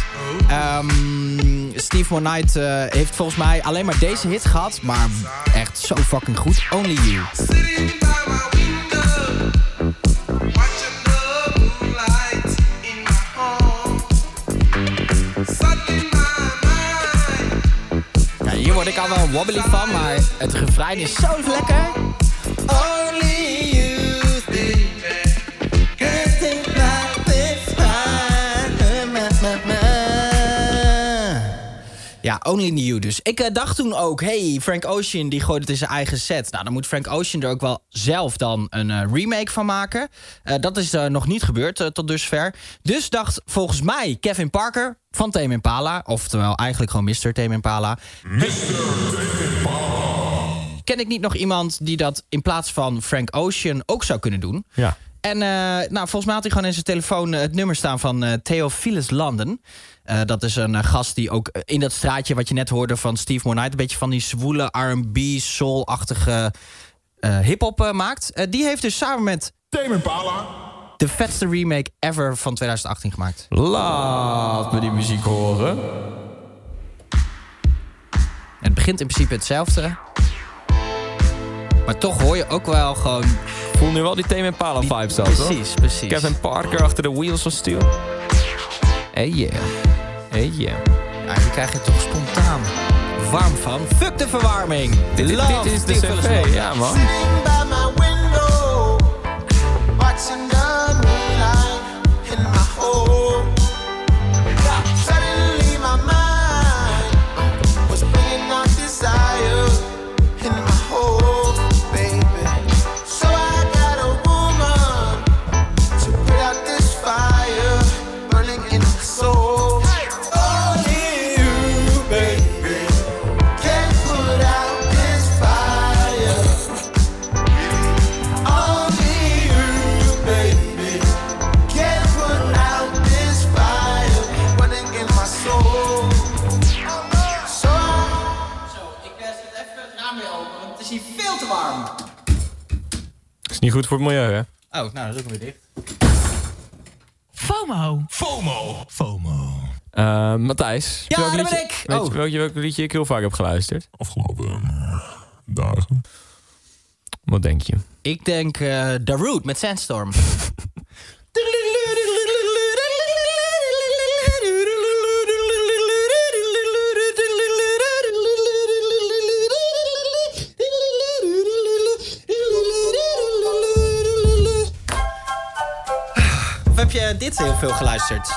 Steve Monite heeft volgens mij alleen maar deze hit gehad. Maar echt zo fucking goed. Only You. Ja, hier word ik al wel wobbly van, maar het refrein is zo lekker. Only you. Ja, Only You dus. Ik dacht toen ook, hey, Frank Ocean die gooit het in zijn eigen set. Nou, dan moet Frank Ocean er ook wel zelf dan een remake van maken. Dat is nog niet gebeurd tot dusver. Dus dacht volgens mij Kevin Parker van Tame Impala, oftewel eigenlijk gewoon Mr. Tame Impala. Ken ik niet nog iemand die dat in plaats van Frank Ocean ook zou kunnen doen? Ja. En volgens mij had hij gewoon in zijn telefoon het nummer staan van Theophilus London. Dat is een gast die ook in dat straatje wat je net hoorde van Steve Monite, een beetje van die zwoele R&B, soul-achtige hip-hop maakt. Die heeft dus samen met Tame Impala de vetste remake ever van 2018 gemaakt. Laat me die muziek horen. En het begint in principe hetzelfde. Maar toch hoor je ook wel gewoon... Ik voel nu wel die Tame Impala vibes al, hoor. Precies. Kevin Parker achter de Wheels of Steel. Hey yeah. Hey yeah. Ja, hier krijg je toch spontaan warm van. Fuck de verwarming. Dit is de CV, ja man. Niet goed voor het milieu, hè? Oh, nou, dat doen we dicht. FOMO. Matthijs. Ja, dat ben ik! Weet je welk liedje ik heel vaak heb geluisterd? Afgelopen dagen. Wat denk je? Ik denk Darude met Sandstorm. Of heb je dit heel veel geluisterd?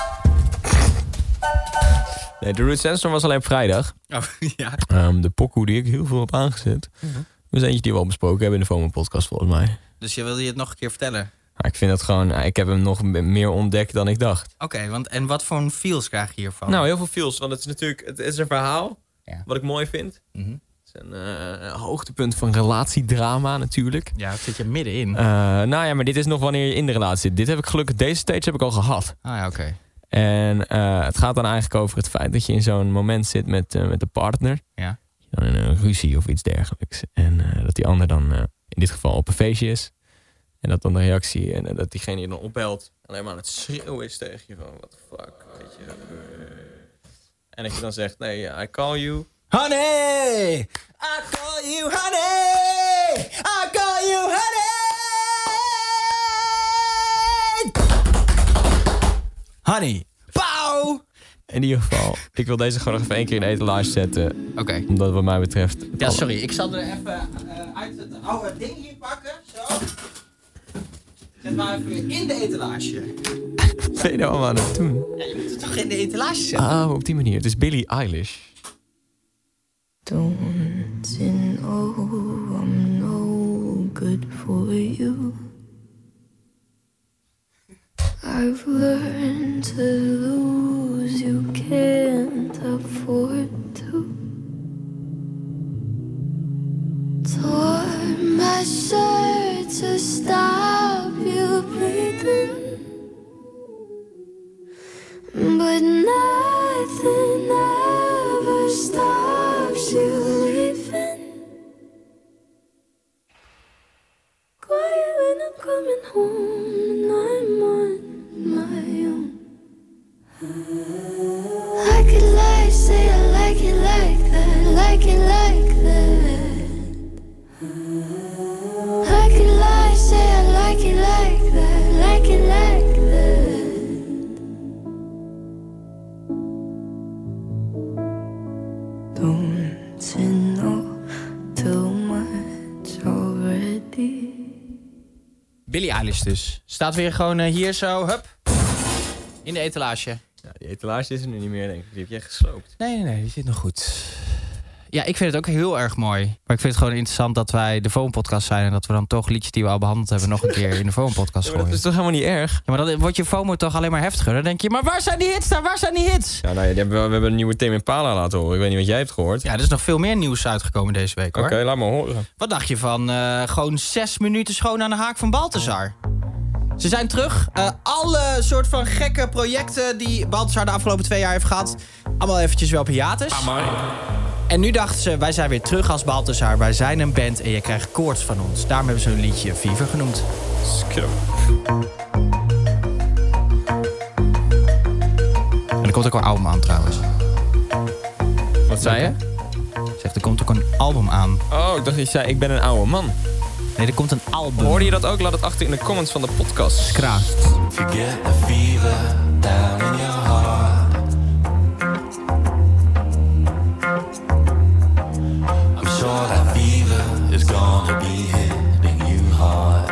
Nee, de Root Sandstorm was alleen op vrijdag. Oh, ja. De pokoe die ik heel veel heb aangezet. Dat is eentje die we al besproken hebben in de FOMO-podcast volgens mij. Dus je wilde je het nog een keer vertellen? Ik vind dat gewoon... Ik heb hem nog meer ontdekt dan ik dacht. Oké, want en wat voor feels krijg je hiervan? Nou, heel veel feels. Want het is natuurlijk... Het is een verhaal. Ja. Wat ik mooi vind. Mm-hmm. Het is een hoogtepunt van relatiedrama natuurlijk. Ja, het zit je middenin. Nou ja, maar dit is nog wanneer je in de relatie zit. Dit heb ik gelukkig... Deze stage heb ik al gehad. Ah ja, oké. En het gaat dan eigenlijk over het feit dat je in zo'n moment zit met de partner. Ja. Dan in een ruzie of iets dergelijks. En dat die ander dan in dit geval op een feestje is. En dat dan de reactie en dat diegene je dan opbelt. Alleen maar aan het schreeuwen is tegen je van what the fuck. Weet je. En dat je dan zegt nee, I call you. Honey! I call you honey! I call you honey! Honey! Pauw! In ieder geval, ik wil deze gewoon nog even 1 keer in de etalage zetten. Oké. Omdat wat mij betreft... Ja, sorry. Ik zal er even uit het oude ding hier pakken. Zo. Zet maar even weer in de etalage. Wat ben je nou allemaal aan het doen? Ja, je moet het toch in de etalage zetten? Ah, op die manier. Het is Billie Eilish. Don't you know I'm no good for you? I've learned to lose you but nothing ever stops you leaving. Quiet when I'm coming home and I'm on my own. I could lie, say I like it like that, like it like that. I could lie, say I like it like that, like it like that. Don't you know too much already? Billie Eilish dus. Staat weer gewoon hier zo, hup. In de etalage. Ja, die etalage is er nu niet meer, denk ik. Die heb je echt gesloopt. Nee, die zit nog goed. Ja, ik vind het ook heel erg mooi. Maar ik vind het gewoon interessant dat wij de FOMO-podcast zijn... en dat we dan toch liedjes die we al behandeld hebben... nog een keer in de FOMO-podcast gooien. Dat is toch helemaal niet erg? Ja, maar dan wordt je FOMO toch alleen maar heftiger. Dan denk je, maar waar zijn die hits dan? Waar zijn die hits? Ja, nou, we hebben een nieuwe Tame Impala laten horen. Ik weet niet wat jij hebt gehoord. Ja, er is nog veel meer nieuws uitgekomen deze week, hoor. Oké, laat me horen. Wat dacht je van gewoon 6 minuten schoon aan de haak van Balthazar? Ze zijn terug. Alle soort van gekke projecten die Balthazar de afgelopen 2 jaar heeft gehad... allemaal eventjes wel op hiatus. En nu dachten ze, wij zijn weer terug als Balthazar. Wij zijn een band en je krijgt koorts van ons. Daarom hebben ze hun liedje Fever genoemd. En er komt ook een album aan trouwens. Wat zei je? Zegt, er komt ook een album aan. Oh, ik dacht dat je zei, ik ben een oude man. Nee, er komt een album. Hoorde je dat ook? Laat het achter in de comments van de podcast. Skra. Forget the fever down in your heart. I'm sure that fever is gonna be hitting you hard.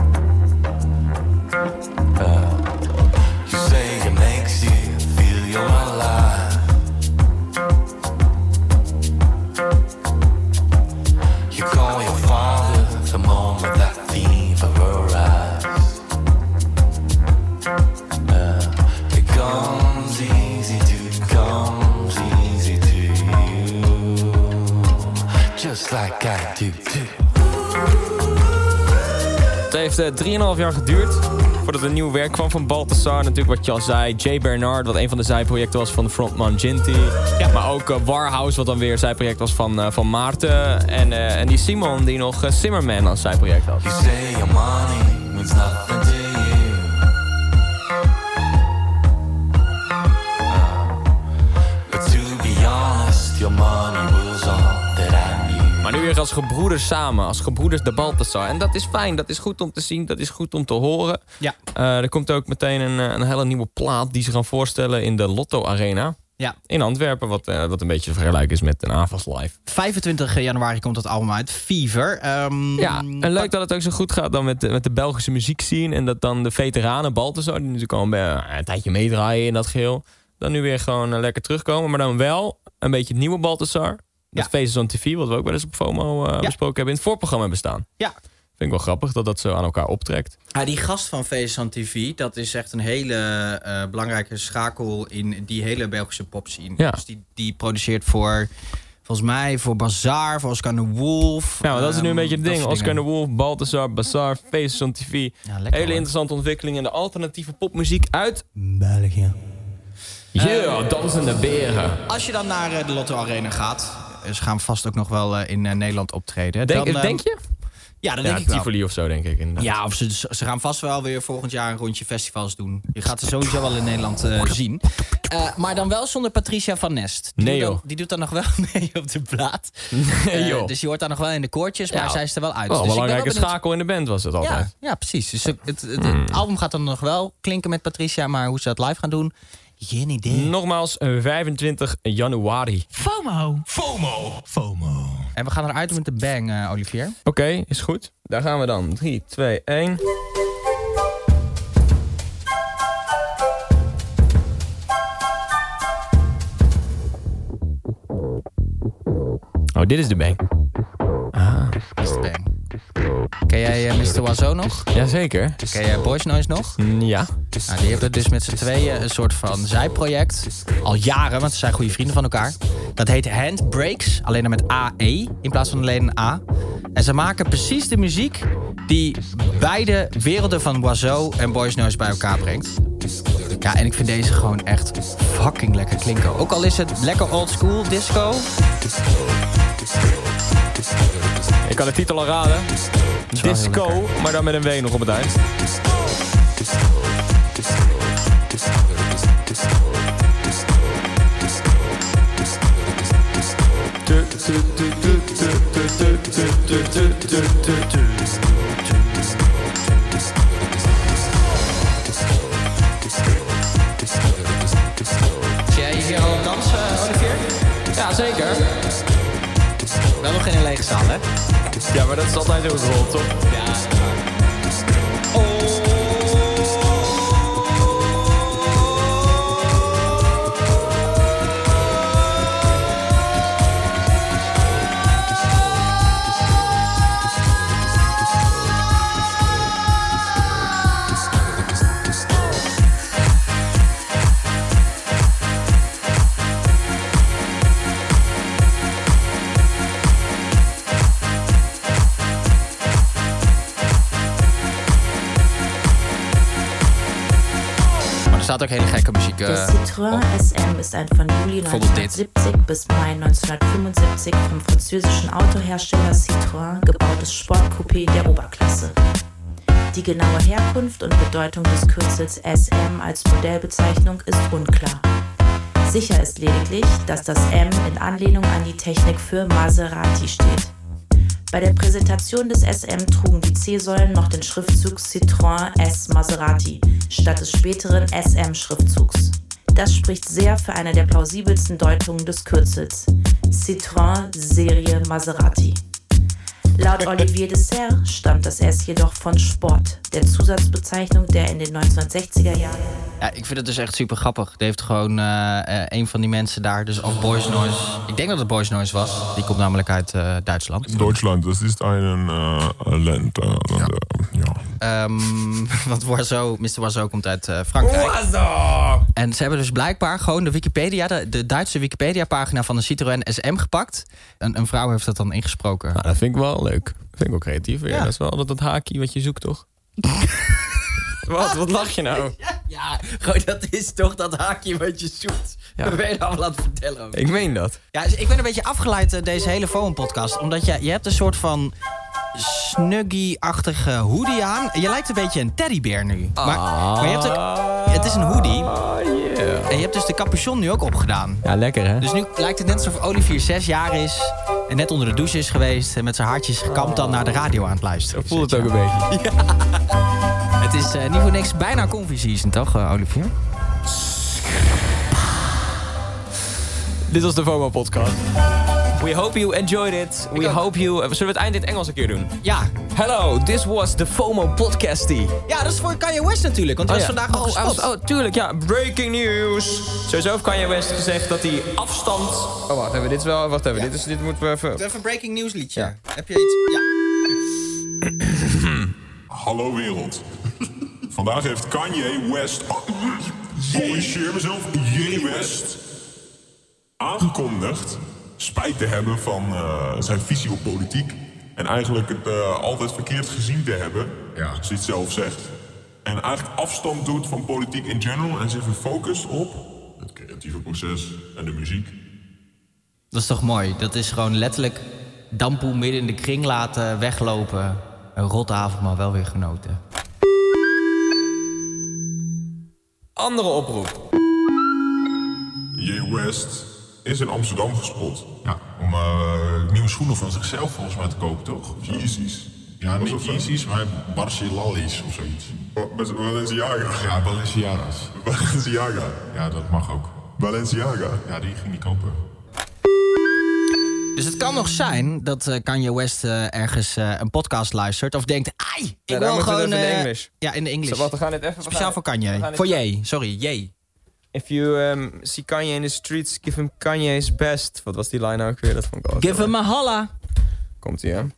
You say it makes you feel you're alive. You call your father the moment that fever arrives. It comes easy to you, just like I do too. Het heeft 3,5 jaar geduurd voordat er nieuw werk kwam van Balthazar. Natuurlijk wat je al zei, Jay Bernard, wat een van de zijprojecten was van de frontman Ginty. Ja. Maar ook Warhouse, wat dan weer zijproject was van Maarten. En die Simon, die nog Zimmerman als zijproject had. You say your money means nothing to you. But to be honest, your money was all that I knew. Maar nu weer als gebroeders samen, als gebroeders de Balthazar. En dat is fijn, dat is goed om te zien, dat is goed om te horen. Ja. Er komt ook meteen een hele nieuwe plaat die ze gaan voorstellen in de Lotto Arena. Ja. In Antwerpen, wat een beetje te vergelijken is met een AVAS Live. 25 januari komt dat album uit, Fever. Ja, en leuk dat het ook zo goed gaat dan met de Belgische muziekscene. En dat dan de veteranen Balthazar, die natuurlijk al een tijdje meedraaien in dat geheel, dan nu weer gewoon lekker terugkomen. Maar dan wel een beetje het nieuwe Balthazar. Dat Faces on TV, wat we ook wel eens op FOMO besproken hebben, in het voorprogramma bestaan. Ja. Vind ik wel grappig dat dat zo aan elkaar optrekt. Die gast van Faces on TV, dat is echt een hele belangrijke schakel in die hele Belgische popscene. Ja. Dus die produceert volgens mij voor Bazaar, voor Oscar de Wolf. Ja, maar dat is nu een beetje het ding. Oscar de Wolf, Balthazar, Bazaar, Faces on TV. Ja, lekker, hele interessante ontwikkeling in de alternatieve popmuziek uit België. Ja, dansende beren. Als je dan naar de Lotto Arena gaat, ze gaan vast ook nog wel in Nederland optreden. Denk je? Ja, dat denk ik wel. Tivoli of zo, denk ik inderdaad. Ja, of ze gaan vast wel weer volgend jaar een rondje festivals doen. Je gaat ze sowieso wel in Nederland zien. Maar dan wel zonder Patricia van Nest. Die doet dan nog wel mee op de plaat. Nee, joh. Dus je hoort daar nog wel in de koortjes, maar zij is er wel uit. Wel een dus belangrijke schakel in de band was het altijd. Ja, precies. Dus het album gaat dan nog wel klinken met Patricia, maar hoe ze dat live gaan doen, geen idee. Nogmaals, 25 januari. FOMO. En we gaan eruit met de bang, Olivier. Oké, is goed. Daar gaan we dan. 3, 2, 1. Oh, dit is de bang. Dit is de bang. Ken jij Mr. Oizo nog? Jazeker. Ken jij Boys Noise nog? Ja. Nou, die hebben dus met z'n tweeën een soort van zijproject. Al jaren, want ze zijn goede vrienden van elkaar. Dat heet Handbrakes, alleen dan met AE in plaats van alleen een A. En ze maken precies de muziek die beide werelden van Oizo en Boys Noise bij elkaar brengt. Ja, en ik vind deze gewoon echt fucking lekker klinken. Ook al is het lekker old school disco. Ik kan de titel al raden. Disco, maar dan met een W nog op het eind. Zie jij hier al dansen, Olivier? Ja, zeker. Wel nog in een lege zaal, hè? Ja, maar dat is altijd heel rol, toch? Ja. Er staat ook hele gekke muziek Der Citroën SM ist ein von Juli 1970 bis Mai 1975 vom französischen Autohersteller Citroën gebautes Sportcoupé der Oberklasse. Die genaue Herkunft und Bedeutung des Kürzels SM als Modellbezeichnung ist unklar. Sicher ist lediglich, dass das M in Anlehnung an die Technik für Maserati steht. Bei der Präsentation des SM trugen die C-Säulen noch den Schriftzug Citroën S Maserati statt des späteren SM-Schriftzugs. Das spricht sehr für eine der plausibelsten Deutungen des Kürzels. Citroën Serie Maserati. Laut Olivier Dessert stammt das S jedoch von Sport, der Zusatzbezeichnung der in den 1960er Jahren... Ja, ik vind het dus echt super grappig. Die heeft gewoon een van die mensen daar, dus of Boys Noise. Ik denk dat het Boys Noise was. Die komt namelijk uit Duitsland. Duitsland, dat is een land. Want Mr. Warzo komt uit Frankrijk. Warzo! En ze hebben dus blijkbaar gewoon de Wikipedia, de Duitse Wikipedia-pagina van de Citroën SM gepakt. Een vrouw heeft dat dan ingesproken. Nou, dat vind ik wel leuk. Dat vind ik wel creatief. Ja. Dat is wel altijd dat haakje wat je zoekt, toch? Wat lach je nou? Ja, gewoon dat is toch dat haakje wat je zoekt. Ja. Dat ben je nou laten vertellen. Ook. Ik meen dat. Ja, dus ik ben een beetje afgeleid deze hele FOMO-podcast. Omdat je hebt een soort van snuggie-achtige hoodie aan. Je lijkt een beetje een teddybeer nu. Maar je hebt ook... Het is een hoodie. Yeah. En je hebt dus de capuchon nu ook opgedaan. Ja, lekker hè? Dus nu lijkt het net alsof Olivier 6 jaar is... en net onder de douche is geweest... en met zijn haartjes gekamd dan naar de radio aan het luisteren. Zo voelt het ook een beetje. Ja. Het is niet voor niks bijna Confi-season, toch, Olivier? Dit was de FOMO-podcast. We hope you enjoyed it. We hope you... Zullen we het eind in het Engels een keer doen? Ja. Hello, this was the FOMO-podcastie. Ja, dat is voor Kanye West natuurlijk, want hij was vandaag nog gespot. Tuurlijk, ja. Breaking news. Sowieso heeft Kanye West gezegd dat hij afstand... Oh, wacht even, dit is wel... Wacht even, dit moeten we even... Even een breaking news liedje. Ja. Heb je iets... Ja. Hallo wereld. Vandaag heeft Kanye West... Corrigeer mezelf. J. West... aangekondigd spijt te hebben van zijn visie op politiek. En eigenlijk het altijd verkeerd gezien te hebben, zoals hij het zelf zegt. En eigenlijk afstand doet van politiek in general en zich focust op het creatieve proces en de muziek. Dat is toch mooi? Dat is gewoon letterlijk Dampoel midden in de kring laten weglopen. Een rotte avond, maar wel weer genoten. Andere oproep. J. West is in Amsterdam gespot. Ja, om nieuwe schoenen van zichzelf volgens mij te kopen, toch? Yeezys. Ja, niet Yeezys, maar Barcelalli's of zoiets. Balenciaga. Ja, Balenciaga's. Balenciaga. Ja, dat mag ook. Balenciaga. Ja, die ging niet kopen. Dus het kan nog zijn dat Kanye West ergens een podcast luistert of denkt... Ai, ik wil gewoon... in de Engels. Ja, in de Engels. We gaan dit even... Speciaal voor Kanye. Voor J. Sorry, J. If you see Kanye in the streets, give him Kanye's best. Wat was die line ook weer? Dat vond ik ook give him a holla. Komt-ie, hè?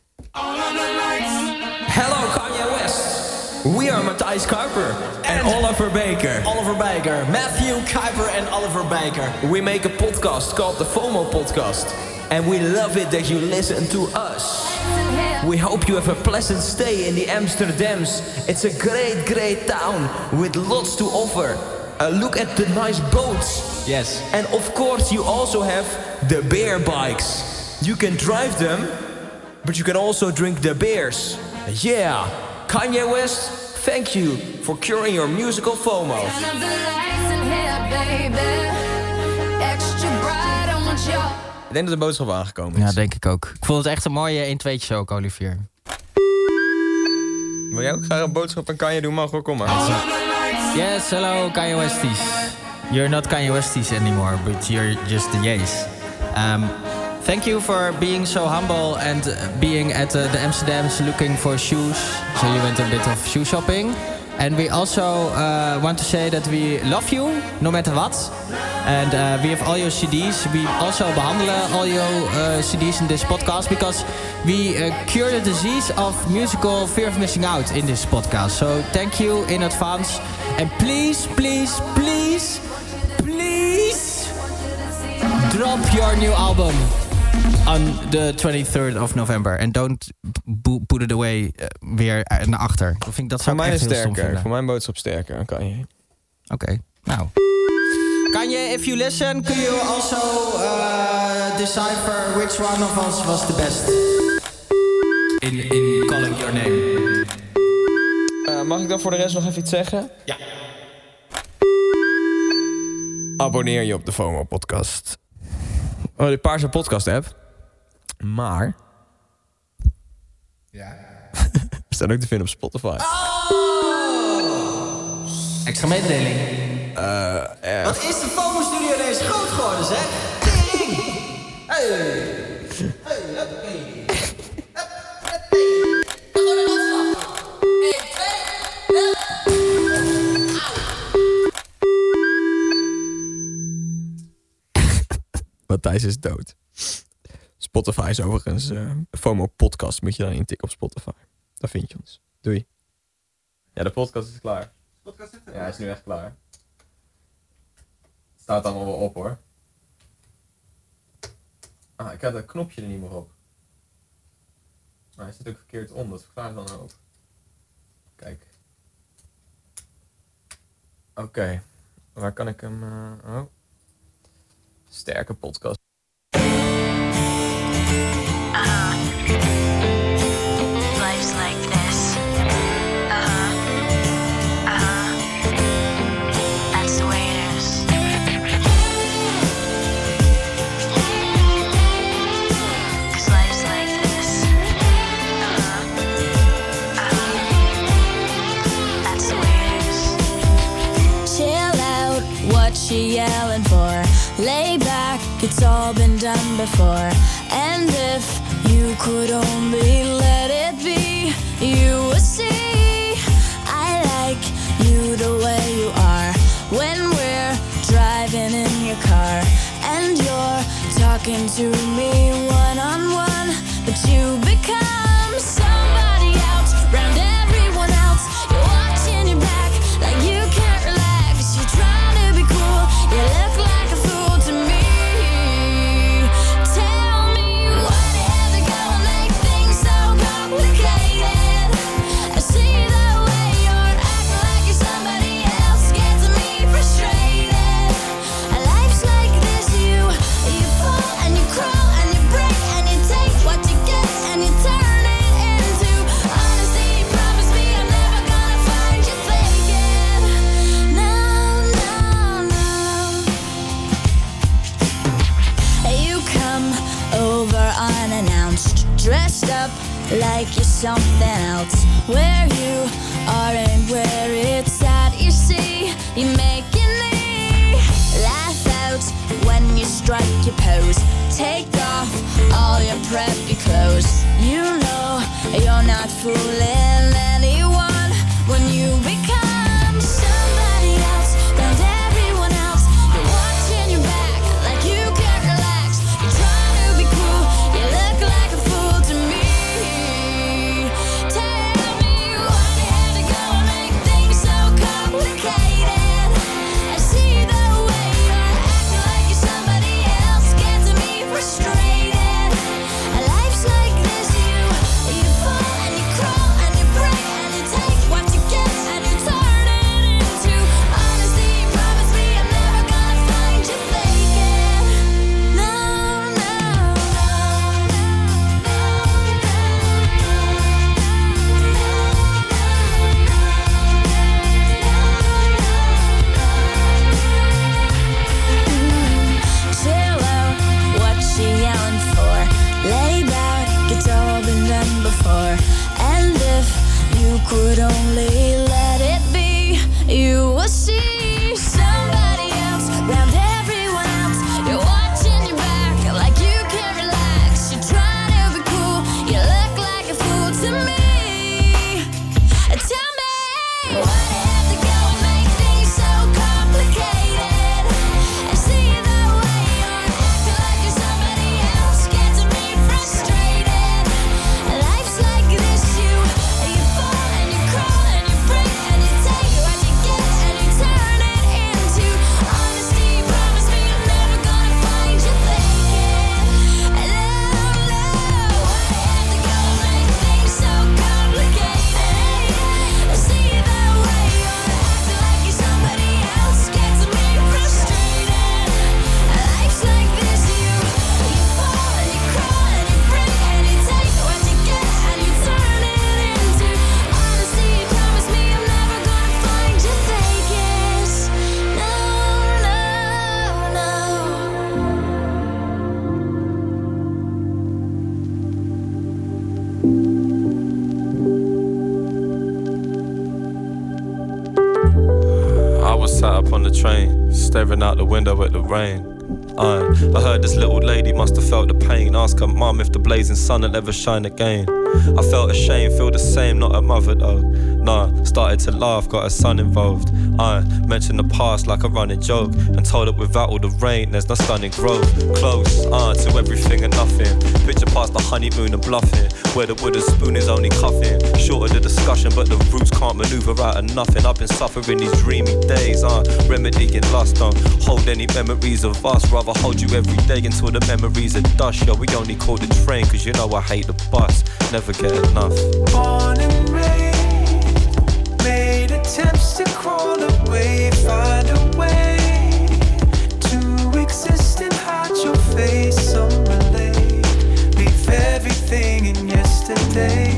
Hello, Kanye West. We are Matthijs Kuiper and Oliver Baker. Oliver Baker. Matthew Kuiper and Oliver Baker. We make a podcast called the FOMO Podcast. And we love it that you listen to us. We hope you have a pleasant stay in the Amsterdams. It's a great, great town with lots to offer. Look at the nice boats. Yes. And of course you also have the beer bikes. You can drive them, but you can also drink the beers. Yeah, Kanye West, thank you for curing your musical FOMO. Ik denk dat de boodschap aangekomen is. Ja, denk ik ook. Ik vond het echt een mooie 1-2'tje ook, Olivier. Wil jij ook graag een boodschap aan Kanye doen? Mag ook, kom maar. Yes, hello Kanye Westies. You're not Kanye Westies anymore, but you're just the Ye's. Thank you for being so humble and being at the Amsterdam's looking for shoes. So you went a bit of shoe shopping. And we also want to say that we love you, no matter what. And we have all your CDs. We also behandelen all your CDs in this podcast because we cure the disease of musical fear of missing out in this podcast. So thank you in advance. And please, please, please, please drop your new album on the 23rd of November. And don't put it away weer naar achter. Dat vind ik, dat zou voor mij echt heel sterker. stom vinden. Voor mijn boodschap sterker, dan kan je. Oké, nou. Kanye, if you listen, could you also decipher which one of us was the best in calling your name? Mag ik dan voor de rest nog even iets zeggen? Ja. Abonneer je op de FOMO-podcast. Oh, de Paarse podcast-app. Maar... Ja. We staan ook te vinden op Spotify. Extra mededeling. Wat is de FOMO-studio ineens groot geworden, zeg? Tering! Hey! Hey, oké. Gewoon een uitslag. 1, 2... Matthijs is dood. Spotify is overigens... FOMO podcast moet je dan intikken op Spotify. Daar vind je ons. Doei. Ja, de podcast is klaar. Ja, hij is nu echt klaar. Het staat allemaal wel op, hoor. Ah, ik heb dat knopje er niet meer op. Maar hij zit ook verkeerd om, dat verklaart dan ook. Kijk. Oké. Waar kan ik hem... Oh. Sterke podcast. Life's like this. That's the way it is. 'Cause life's like this. That's the way it is. Chill out, what you yelling for? Lay back, it's all been done before. And if you could only let it be, you would see I like you the way you are. When we're driving in your car and you're talking to me one-on-one, but you become somebody else round everyone else. You're watching your back like you can't relax. You're trying to be cool, you look like a fool to me. Tell me what ever gonna make things so complicated. I see the way you're acting like you're somebody else, gets me frustrated. Life's like this, you fall and you crawl and you break and you take what you get and you turn it into honesty. Promise me I'm never gonna find you faking. No, no, no. You come over unannounced, dressed up like you're something else. Where you are and where it's at, you see, you making me laugh out when you strike your pose. Take off all your preppy clothes. You know you're not fooling anyone when you become somebody else round everyone else. You're watching your back like you can't relax. You're trying to be cool, you look like a fool to me. Tell me what you had to go and make things so complicated. I see the way you're acting like you're somebody else, gets me frustrated. Life's like this, you fall and you crawl and you break and you take what you get and you train, staring out the window at the rain. I heard this little lady must have felt the pain. Ask her mum if the blazing sun will ever shine again. I felt ashamed, feel the same, not a mother though. Nah, started to laugh, got her son involved. I mentioned the past like a running joke, and told her without all the rain there's no stunning growth. Close, to everything and nothing. Picture past the honeymoon and bluffing, where the wooden spoon is only cuffing. Shorter the discussion, but the roots can't maneuver out of nothing. I've been suffering these dreamy days, remedying lust. Don't hold any memories of us, rather hold you every day until the memories are dust. Yo, we only call the train, cause you know I hate the bus. Never get enough. Born and raised, made attempts to crawl away, find a way to exist and hide your face. Some relate, leave everything in yesterday.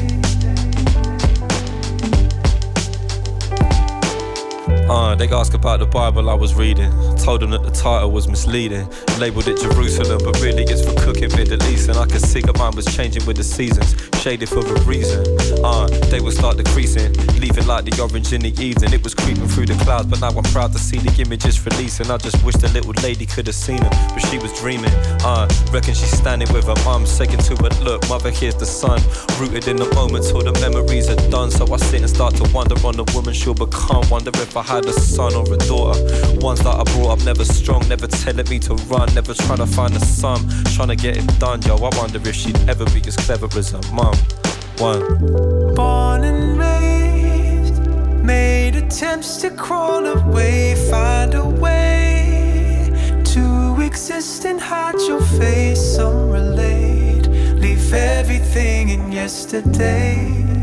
They asked about the Bible I was reading. Told them that the title was misleading. Labelled it Jerusalem, but really it's for cooking Middle East. And I could see that mine was changing with the seasons, shaded for a reason. They would start decreasing, leaving like the orange in the evening. It was creeping through the clouds, but now I'm proud to see the images releasing. I just wish the little lady could have seen them, but she was dreaming. Reckon she's standing with her mum, saying to her, look, mother, here's the sun. Rooted in the moment till the memories are done. So I sit and start to wonder on the woman she'll become. Wonder if I had a son or a daughter. Ones that I brought up never strong, never telling me to run, never trying to find a sum, trying to get it done. Yo, I wonder if she'd ever be as clever as her mum. Born and raised, made attempts to crawl away, find a way to exist and hide your face. Some relate, leave everything in yesterday.